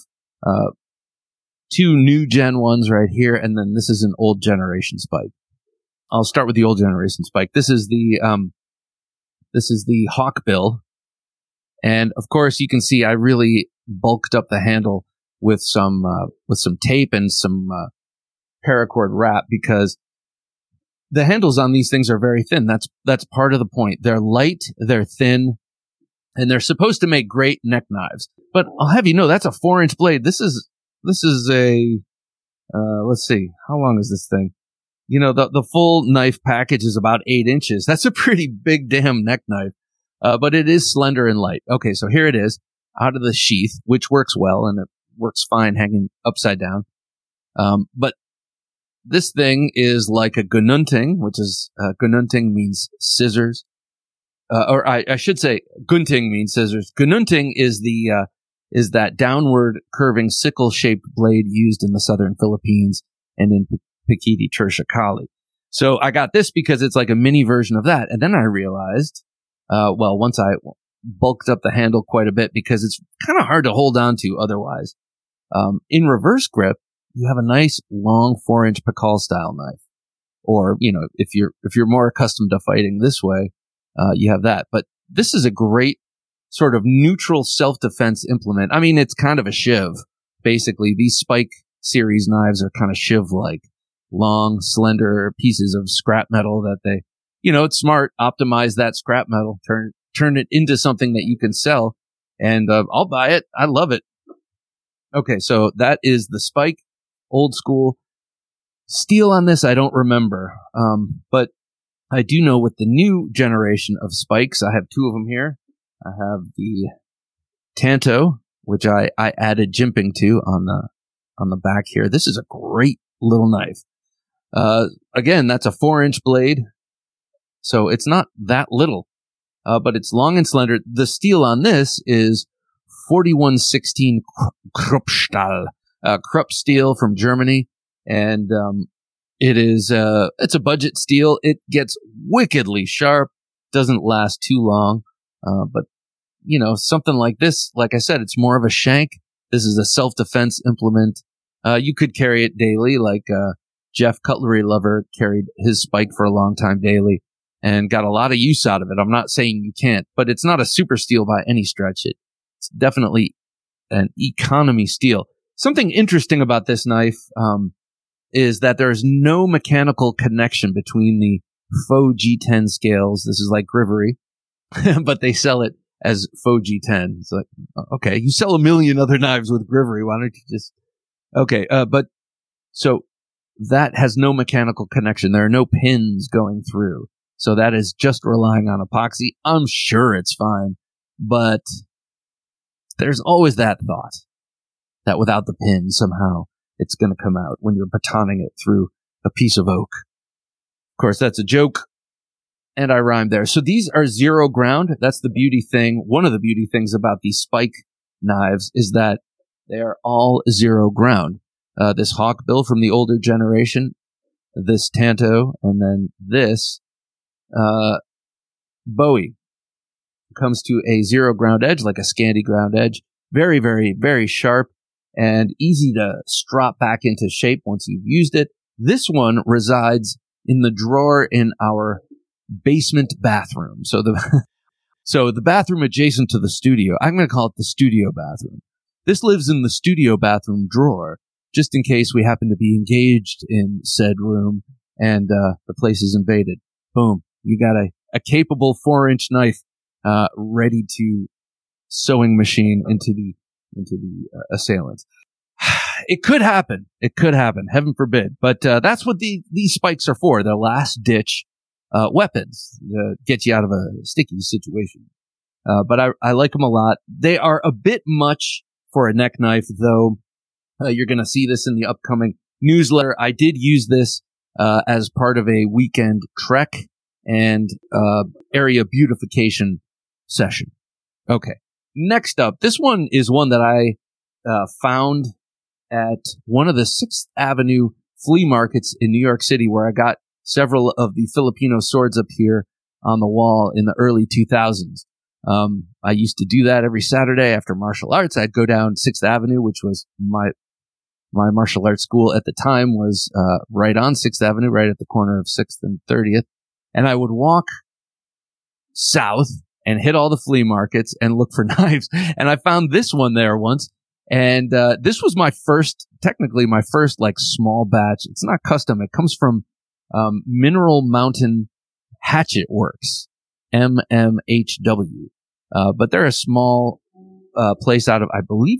2 new gen ones right here, and then this is an old generation spike. I'll start with the old generation spike. This is the Hawkbill, and of course you can see I really bulked up the handle with some tape and some paracord wrap, because the handles on these things are very thin. That's part of the point. They're light, they're thin, and they're supposed to make great neck knives. But I'll have you know, that's a 4-inch blade. This is a, let's see, how long is this thing? You know, the full knife package is about 8 inches. That's a pretty big damn neck knife. But it is slender and light. Okay, so here it is, out of the sheath, which works well, and it works fine hanging upside down. But this thing is like a Gununting, which is, Gununting means scissors. Or I should say Gunting means scissors. Gununting is is that downward curving sickle-shaped blade used in the southern Philippines and in Pakiti Tertiacali. So I got this because it's like a mini version of that. And then I realized, once I bulked up the handle quite a bit, because it's kind of hard to hold on to otherwise. In reverse grip, you have a nice long 4-inch Pakal style knife. Or, you know, if you're more accustomed to fighting this way, you have that. But this is a great sort of neutral self-defense implement. I mean, it's kind of a shiv. Basically, these Spike series knives are kind of shiv-like. Long, slender pieces of scrap metal that they, you know, it's smart. Optimize that scrap metal, turn it into something that you can sell. And I'll buy it. I love it. Okay, so that is the Spike, old school. Steel on this, I don't remember. But I do know with the new generation of spikes, I have 2 of them here. I have the Tanto, which I added jimping to on the back here. This is a great little knife. Again, that's a 4-inch blade, so it's not that little, but it's long and slender. The steel on this is 4116 Kruppstahl, Krupp steel from Germany, and it's a budget steel. It gets wickedly sharp, doesn't last too long, but you know, something like this, like I said, it's more of a shank. This is a self-defense implement. You could carry it daily, like Jeff Cutlery Lover carried his Spike for a long time daily and got a lot of use out of it. I'm not saying you can't, but it's not a super steel by any stretch. It's definitely an economy steel. Something interesting about this knife is that there's no mechanical connection between the faux G10 scales. This is like Grivery, but they sell it as faux G10. It's like, okay, you sell a million other knives with Grivery. Why don't you just... Okay, but so that has no mechanical connection. There are no pins going through. So that is just relying on epoxy. I'm sure it's fine, but there's always that thought that without the pin, somehow it's going to come out when you're batoning it through a piece of oak. Of course, that's a joke, and I rhymed there. So these are zero ground. That's the beauty thing. One of the beauty things about these Spike knives is that they are all zero ground. This Hawkbill from the older generation, this Tanto, and then this Bowie comes to a zero ground edge, like a Scandi ground edge. Very, very, very sharp and easy to strop back into shape once you've used it. This one resides in the drawer in our basement bathroom. So the bathroom adjacent to the studio, I'm going to call it the studio bathroom. This lives in the studio bathroom drawer, just in case we happen to be engaged in said room and the place is invaded. Boom. You got a capable 4-inch knife ready to sewing machine into the assailants. It could happen. It could happen. Heaven forbid. But that's what these spikes are for. They're last ditch weapons to get you out of a sticky situation. But I like them a lot. They are a bit much for a neck knife, though. You're going to see this in the upcoming newsletter. I did use this as part of a weekend trek and area beautification session. Okay. Next up, this one is one that I found at one of the 6th Avenue flea markets in New York City, where I got several of the Filipino swords up here on the wall in the early 2000s. I used to do that every Saturday after martial arts. I'd go down 6th Avenue, which was my martial arts school at the time was right on 6th Avenue, right at the corner of 6th and 30th. And I would walk south and hit all the flea markets and look for knives. And I found this one there once. And this was technically my first like small batch. It's not custom. It comes from Mineral Mountain Hatchet Works, MMHW. But they're a small place out of, I believe,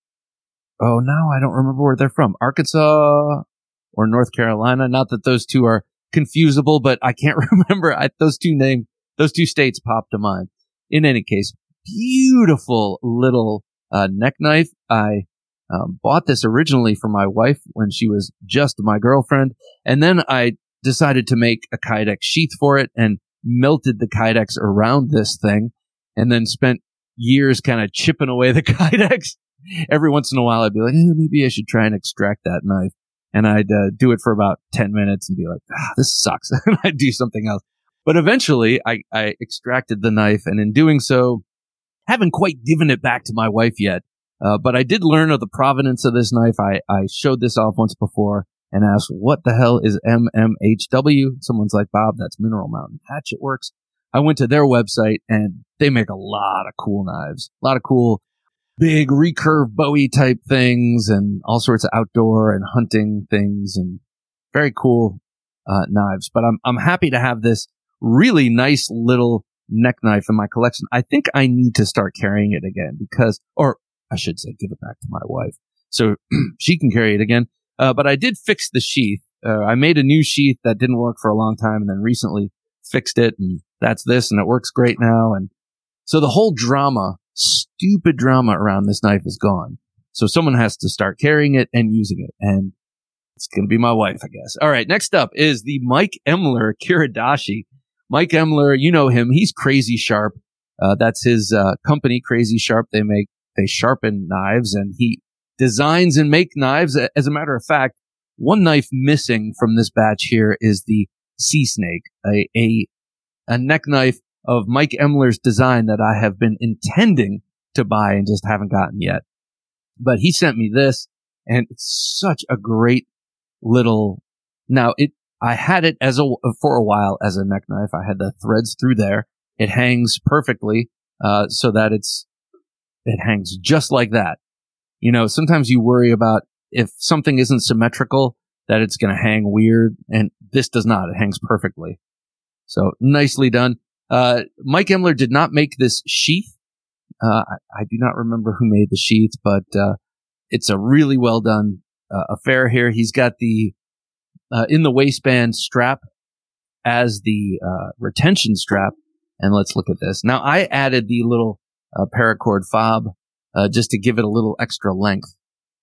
now I don't remember where they're from. Arkansas or North Carolina. Not that those two are confusable, but I can't remember. Those two states popped to mind. In any case, beautiful little neck knife. I bought this originally for my wife when she was just my girlfriend, and then I decided to make a Kydex sheath for it and melted the Kydex around this thing, and then spent years kind of chipping away the Kydex. Every once in a while, I'd be like, maybe I should try and extract that knife. And I'd do it for about 10 minutes and be like, this sucks. And I'd do something else. But eventually, I extracted the knife. And in doing so, haven't quite given it back to my wife yet. But I did learn of the provenance of this knife. I showed this off once before and asked, what the hell is MMHW? Someone's like, Bob, that's Mineral Mountain Hatchet Works. I went to their website, and they make a lot of cool knives. A lot of cool big recurve Bowie type things and all sorts of outdoor and hunting things and very cool knives. But I'm happy to have this really nice little neck knife in my collection. I think I need to start carrying it again or I should say give it back to my wife so she can carry it again. But I did fix the sheath. I made a new sheath that didn't work for a long time and then recently fixed it, and that's this, and it works great now. And so the whole stupid drama around this knife is gone. So someone has to start carrying it and using it. And it's going to be my wife, I guess. All right. Next up is the Mike Emler Kiridashi. Mike Emler, you know him. He's Crazy Sharp. That's his company, Crazy Sharp. They sharpen knives, and he designs and make knives. As a matter of fact, one knife missing from this batch here is the Sea Snake, a neck knife of Mike Emler's design that I have been intending to buy and just haven't gotten yet. But he sent me this, and it's such a great little. Now I had it for a while as a neck knife. I had the threads through there. It hangs perfectly, so that it hangs just like that. You know, sometimes you worry about if something isn't symmetrical that it's going to hang weird, and this does not. It hangs perfectly. So nicely done. Mike Emler did not make this sheath. I do not remember who made the sheath, but it's a really well done affair here. He's got the in the waistband strap as the retention strap. And let's look at this. Now, I added the little paracord fob just to give it a little extra length.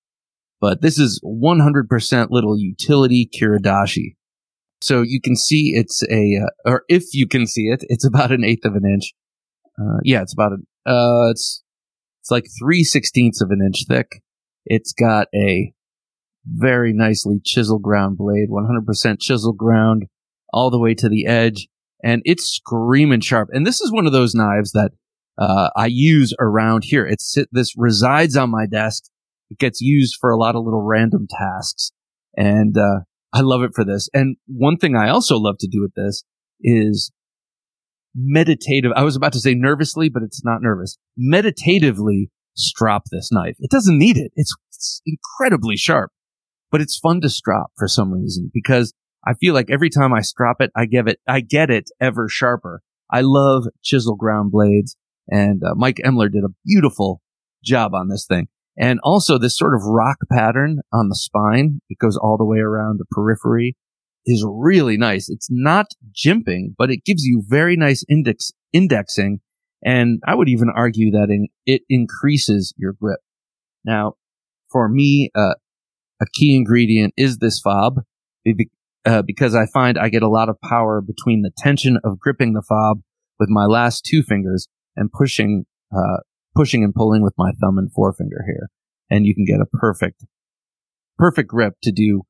But this is 100% little utility Kiridashi. So you can see it's or if you can see it, it's about 1/8 of an inch. It's about it's like 3/16 of an inch thick. It's got a very nicely chisel ground blade, 100% chisel ground all the way to the edge, and it's screaming sharp. And this is one of those knives that I use around here. This resides on my desk. It gets used for a lot of little random tasks, and I love it for this. And one thing I also love to do with this is meditative. I was about to say nervously, but it's not nervous. Meditatively strop this knife. It doesn't need it. It's incredibly sharp, but it's fun to strop for some reason because I feel like every time I strop it, I get it ever sharper. I love chisel ground blades, and Mike Emler did a beautiful job on this thing. And also this sort of rock pattern on the spine, it goes all the way around the periphery, is really nice. It's not jimping, but it gives you very nice indexing. And I would even argue that it increases your grip. Now, for me, a key ingredient is this fob because I find I get a lot of power between the tension of gripping the fob with my last two fingers and pushing and pulling with my thumb and forefinger here. And you can get a perfect perfect grip to do,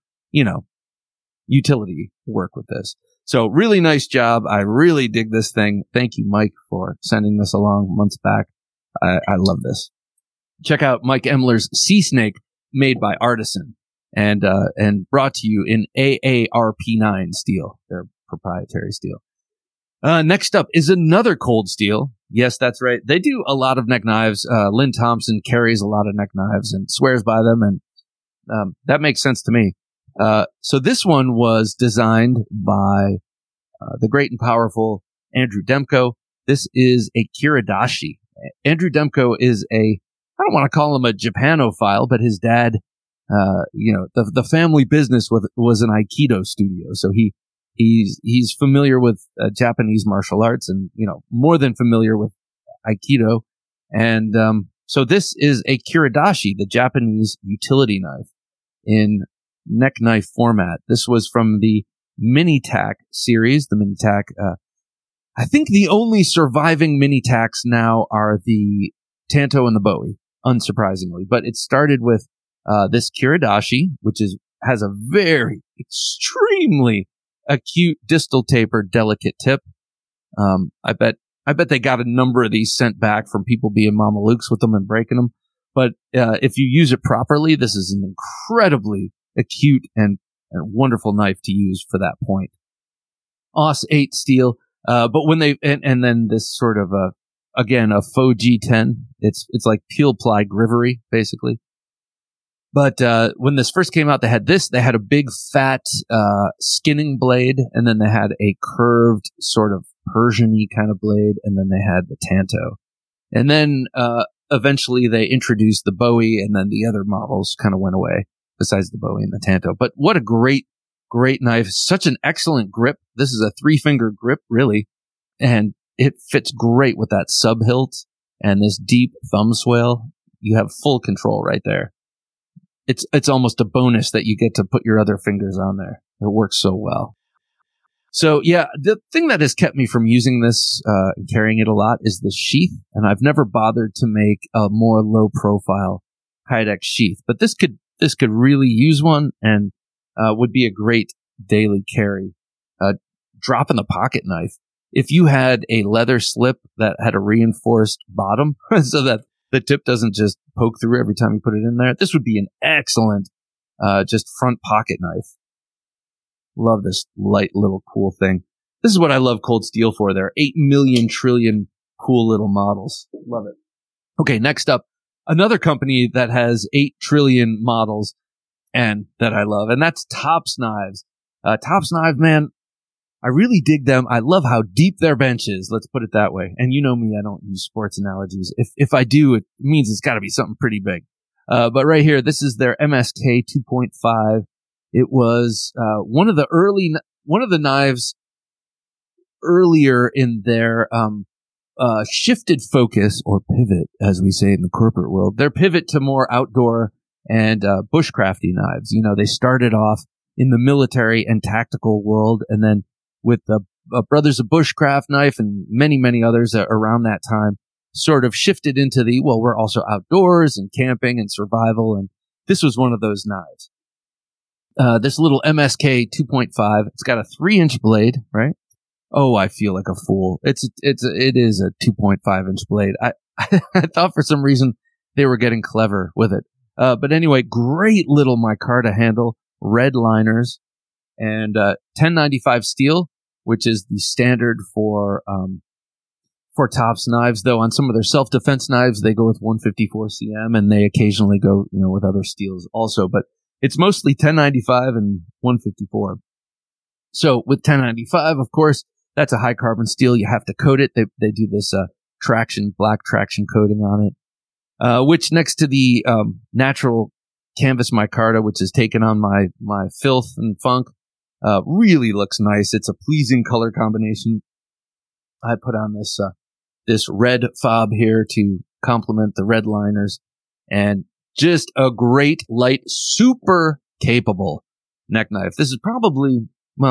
utility work with this. So really nice job. I really dig this thing. Thank you, Mike, for sending this along months back. I love this. Check out Mike Emler's Sea Snake, made by Artisan, and brought to you in AARP9 steel, their proprietary steel. Next up is another Cold Steel. Yes, that's right. They do a lot of neck knives. Lynn Thompson carries a lot of neck knives and swears by them, and that makes sense to me. So this one was designed by the great and powerful Andrew Demko. This is a Kiridashi. Andrew Demko is I don't want to call him a Japanophile, but his dad, the family business was an Aikido studio. So he's familiar with Japanese martial arts and, more than familiar with Aikido. And so this is a Kiridashi, the Japanese utility knife in neck knife format. This was from the Mini-Tac series, the Mini-Tac. I think the only surviving Mini-Tacs now are the Tanto and the Bowie, unsurprisingly. But it started with this Kiridashi, which has a very extremely acute distal taper, delicate tip. I bet they got a number of these sent back from people being mamalukes with them and breaking them. But if you use it properly, this is an incredibly acute and wonderful knife to use for that point. AUS 8 steel. But when they, and then this sort of again, a faux G10. It's like peel ply grivery, basically. But when this first came out, they had a big fat skinning blade, and then they had a curved sort of Persian-y kind of blade, and then they had the Tanto. And then eventually they introduced the Bowie, and then the other models kind of went away, besides the Bowie and the Tanto. But what a great knife. Such an excellent grip. This is a 3-finger grip, really. And it fits great with that sub hilt and this deep thumb swale. You have full control right there. It's almost a bonus that you get to put your other fingers on there. It works so well. So yeah, the thing that has kept me from using this and carrying it a lot is the sheath. And I've never bothered to make a more low profile Kydex sheath, but this could really use one and would be a great daily carry. Drop in the pocket knife. If you had a leather slip that had a reinforced bottom so that the tip doesn't just poke through every time you put it in there, this would be an excellent just front pocket knife. Love this light little cool thing. This is what I love Cold Steel for. There are 8 million trillion cool little models. Love it. Okay, next up, another company that has 8 trillion models and that I love, and that's Tops Knives. Tops Knives, man, I really dig them. I love how deep their bench is. Let's put it that way. And you know me, I don't use sports analogies. If I do, it means it's got to be something pretty big. But right here, this is their MSK 2.5. It was one of the knives earlier in their shifted focus, or pivot, as we say in the corporate world. Their pivot to more outdoor and bushcrafty knives. They started off in the military and tactical world, and then with the Brothers of Bushcraft knife and many, many others around that time, sort of shifted into we're also outdoors and camping and survival, and this was one of those knives. This little MSK 2.5, it's got a 3-inch blade, right? Oh, I feel like a fool. It is a 2.5-inch blade. I thought for some reason they were getting clever with it. But anyway, great little micarta handle, red liners, and 1095 steel, which is the standard for Tops knives. Though on some of their self-defense knives, they go with 154 cm, and they occasionally go, with other steels also. But it's mostly 1095 and 154. So with 1095, of course, that's a high carbon steel. You have to coat it. They do this black traction coating on it, which next to the natural canvas micarta, which is taken on my filth and funk, really looks nice. It's a pleasing color combination. I put on this red fob here to complement the red liners, and just a great, light, super capable neck knife. This is probably,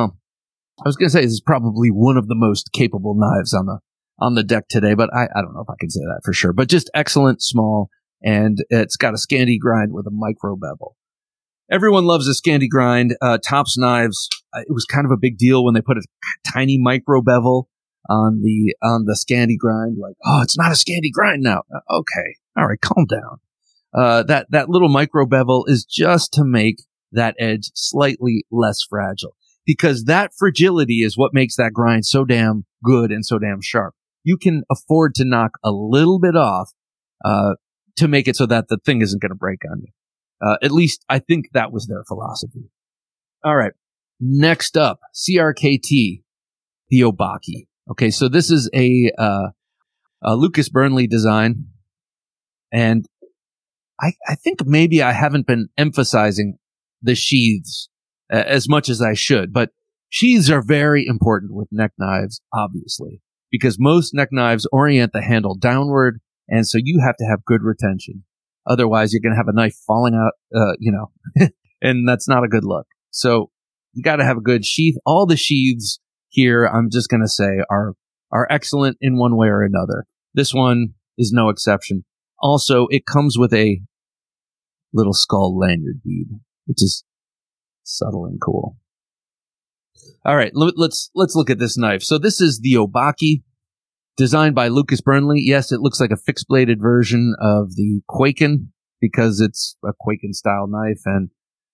this is probably one of the most capable knives on the deck today, but I don't know if I can say that for sure. But just excellent, small, and it's got a Scandi grind with a micro bevel. everyone loves a Scandi grind. Tops Knives, it was kind of a big deal when they put a tiny micro bevel on the Scandi grind. Like, oh, it's not a Scandi grind now. Okay, all right, calm down. That little micro bevel is just to make that edge slightly less fragile, because that fragility is what makes that grind so damn good and so damn sharp. You can afford to knock a little bit off to make it so that the thing isn't going to break on you. At least I think that was their philosophy. All right. Next up, CRKT, the Obaki. Okay, so this is a Lucas Burnley design, and I think maybe I haven't been emphasizing the sheaths as much as I should, but sheaths are very important with neck knives, obviously, because most neck knives orient the handle downward, and so you have to have good retention. Otherwise, you're going to have a knife falling out, and that's not a good look. So you got to have a good sheath. All the sheaths here, I'm just going to say, are excellent in one way or another. This one is no exception. Also, it comes with a little skull lanyard bead, which is subtle and cool. All right, let's look at this knife. So this is the Obaki, designed by Lucas Burnley. Yes, it looks like a fixed-bladed version of the Kwaiken because it's a Kwaiken-style knife, and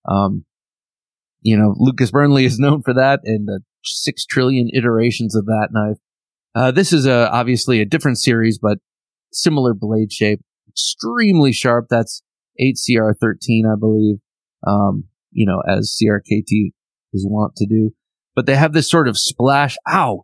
Lucas Burnley is known for that, and the 6 trillion iterations of that knife. This is obviously a different series, but similar blade shape, extremely sharp. That's 8CR13, I believe, as CRKT is wont to do. But they have this sort of splash. Ow!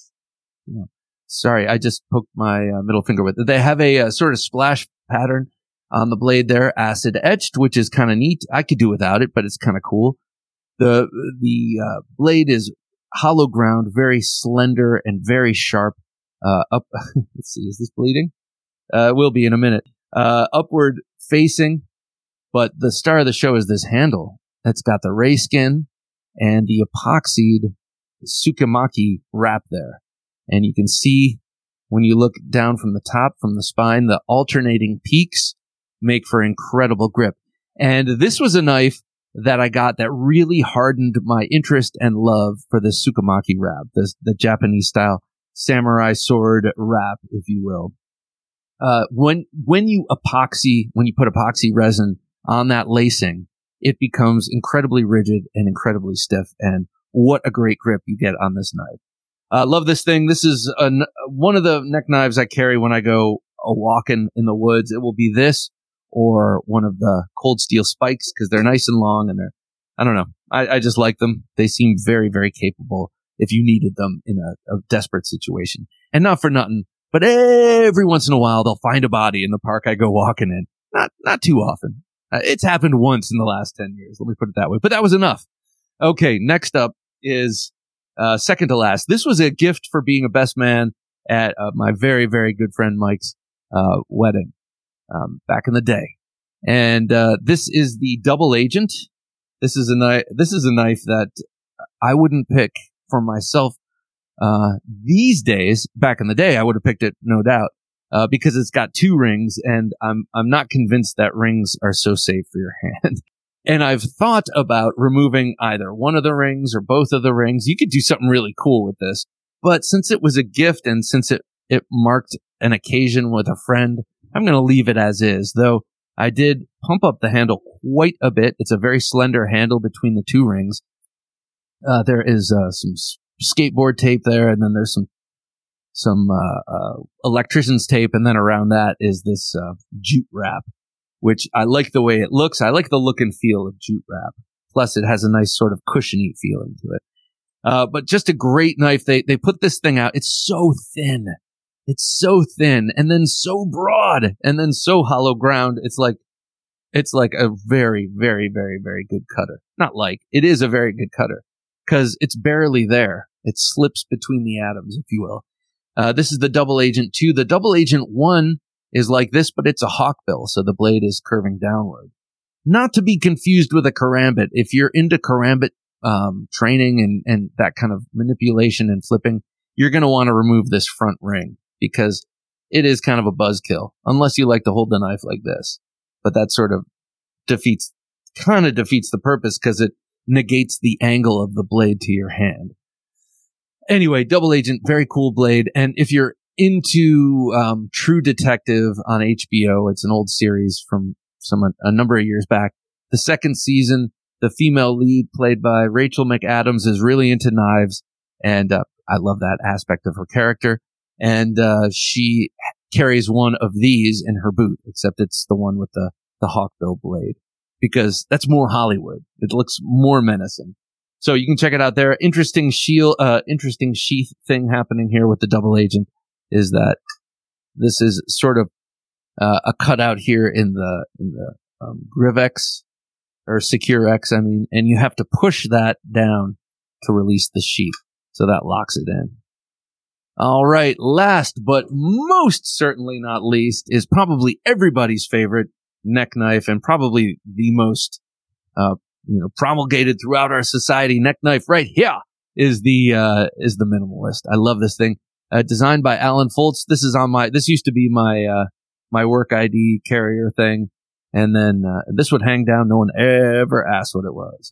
Sorry, I just poked my middle finger with it. They have a sort of splash pattern on the blade there, acid etched, which is kind of neat. I could do without it, but it's kind of cool. The blade is hollow ground, very slender and very sharp. Let's see, is this bleeding? Will be in a minute. Upward facing, but the star of the show is this handle that's got the ray skin and the epoxied Sukimaki wrap there. And you can see when you look down from the top, from the spine, the alternating peaks make for incredible grip. And this was a knife that I got that really hardened my interest and love for the Sukimaki wrap, the Japanese style samurai sword wrap, if you will. When you put epoxy resin on that lacing, it becomes incredibly rigid and incredibly stiff. And what a great grip you get on this knife. Love this thing. This is one of the neck knives I carry when I go walking in the woods. It will be this or one of the Cold Steel Spikes because they're nice and long and I don't know. I just like them. They seem very, very capable if you needed them in a desperate situation. And not for nothing, but every once in a while they'll find a body in the park I go walking in. Not too often. It's happened once in the last 10 years. Let me put it that way. But that was enough. Okay, next up is second to last. This was a gift for being a best man at my very, very good friend Mike's wedding back in the day. And this is the Double Agent. This is a knife that I wouldn't pick for myself these days. Back in the day, I would have picked it, no doubt, because it's got 2 rings, and I'm not convinced that rings are so safe for your hand. And I've thought about removing either one of the rings or both of the rings. You could do something really cool with this. But since it was a gift and since it marked an occasion with a friend, I'm going to leave it as is, though I did pump up the handle quite a bit. It's a very slender handle between the 2 rings. There is some skateboard tape there, and then there's some electrician's tape, and then around that is this jute wrap, which I like the way it looks. I like the look and feel of jute wrap. Plus, it has a nice sort of cushiony feeling to it. But just a great knife. They put this thing out. It's so thin. It's so thin, and then so broad, and then so hollow ground. It's like a very, very, very, very good cutter. Not like, it is a very good cutter, because it's barely there. It slips between the atoms, if you will. This is the Double Agent 2. The Double Agent 1 is like this, but it's a hawkbill, so the blade is curving downward. Not to be confused with a karambit. If you're into karambit training and that kind of manipulation and flipping, you're going to want to remove this front ring, because it is kind of a buzzkill, unless you like to hold the knife like this. But that sort of defeats kind of defeats the purpose because it negates the angle of the blade to your hand. Anyway, Double Agent, very cool blade. And if you're into True Detective on HBO, it's an old series from a number of years back. The second season, the female lead played by Rachel McAdams is really into knives, and I love that aspect of her character. And she carries one of these in her boot, except it's the one with the hawkbill blade, because that's more Hollywood. It looks more menacing. So you can check it out there. Interesting sheath thing happening here with the Double Agent is that this is sort of a cutout here in the Grivex or Secure-X, I mean, and you have to push that down to release the sheath. So that locks it in. All right. Last but most certainly not least is probably everybody's favorite neck knife, and probably the most promulgated throughout our society neck knife right here is the Minimalist. I love this thing. Designed by Alan Foltz. This used to be my work ID carrier thing. And then, this would hang down. No one ever asked what it was.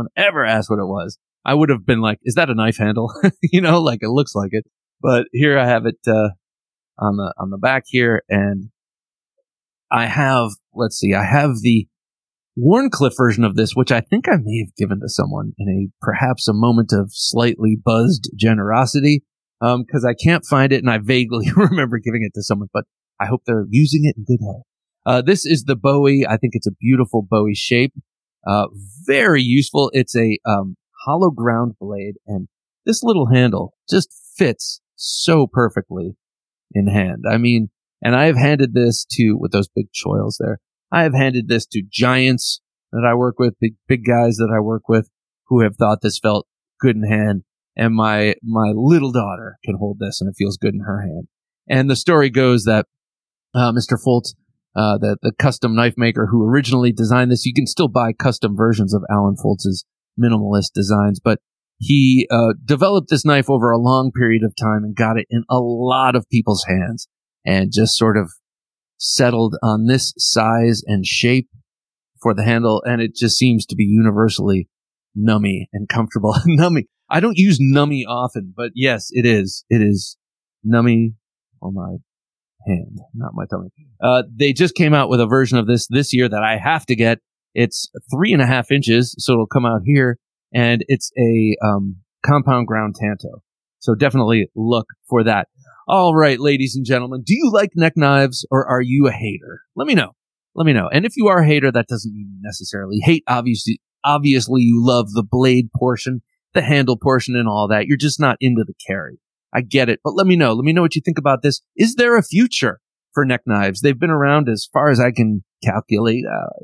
I would have been like, is that a knife handle? Like it looks like it. But here I have it, on the back here. And I have the Wharncliffe version of this, which I think I may have given to someone in perhaps a moment of slightly buzzed generosity. Cause I can't find it and I vaguely remember giving it to someone, but I hope they're using it in good health. This is the Bowie. I think it's a beautiful Bowie shape. Very useful. It's a, hollow ground blade, and this little handle just fits so perfectly in hand. I mean, and I have handed this with those big choils there. I have handed this to giants that I work with, big guys that I work with, who have thought this felt good in hand. And my little daughter can hold this and it feels good in her hand. And the story goes that, Mr. Foltz, the custom knife maker who originally designed this, you can still buy custom versions of Alan Foltz's Minimalist designs, but he developed this knife over a long period of time and got it in a lot of people's hands and just sort of settled on this size and shape for the handle, and it just seems to be universally nummy and comfortable. Nummy. I don't use nummy often, but yes, it is. It is nummy on my hand, not my tummy. They just came out with a version of this year that I have to get. It's 3.5 inches, so it'll come out here, and it's a compound ground tanto. So definitely look for that. All right, ladies and gentlemen, do you like neck knives, or are you a hater? Let me know. And if you are a hater, that doesn't mean you necessarily hate. Obviously you love the blade portion, the handle portion, and all that. You're just not into the carry. I get it, but let me know. Let me know what you think about this. Is there a future for neck knives? They've been around, as far as I can calculate,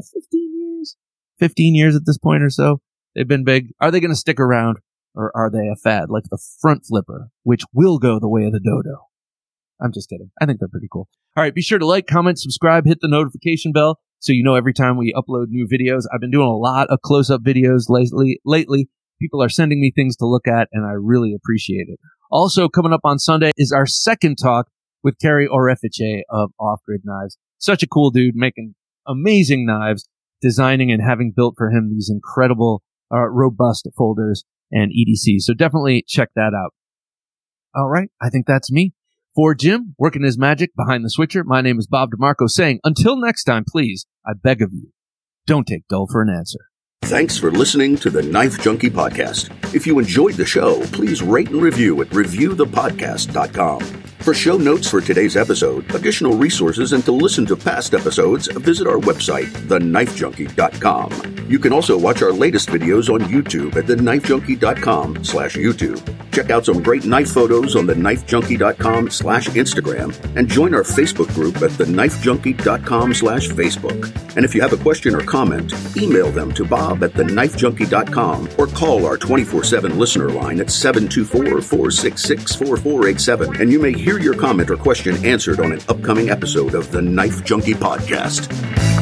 15 years at this point or so. They've been big. Are they going to stick around, or are they a fad like the front flipper, which will go the way of the dodo? I'm just kidding. I think they're pretty cool. All right. Be sure to like, comment, subscribe, hit the notification bell so you know every time we upload new videos. I've been doing a lot of close-up videos lately. People are sending me things to look at, and I really appreciate it. Also, coming up on Sunday is our second talk with Kerry Orefice of Off Grid Knives. Such a cool dude, making amazing knives, designing and having built for him these incredible, robust folders and EDCs. So definitely check that out. All right. I think that's me. For Jim, working his magic behind the switcher, my name is Bob DeMarco saying, until next time, please, I beg of you, don't take dull for an answer. Thanks for listening to the Knife Junkie Podcast. If you enjoyed the show, please rate and review at reviewthepodcast.com. For show notes for today's episode, additional resources, and to listen to past episodes, visit our website, thenifejunkie.com. You can also watch our latest videos on YouTube at thenifejunkie.com/YouTube. Check out some great knife photos on thenifejunkie.com/Instagram, and join our Facebook group at thenifejunkie.com/Facebook. And if you have a question or comment, email them to bob@thenifejunkie.com or call our 24/7 listener line at 724-466-4487, and you may hear your comment or question answered on an upcoming episode of the Knife Junkie Podcast.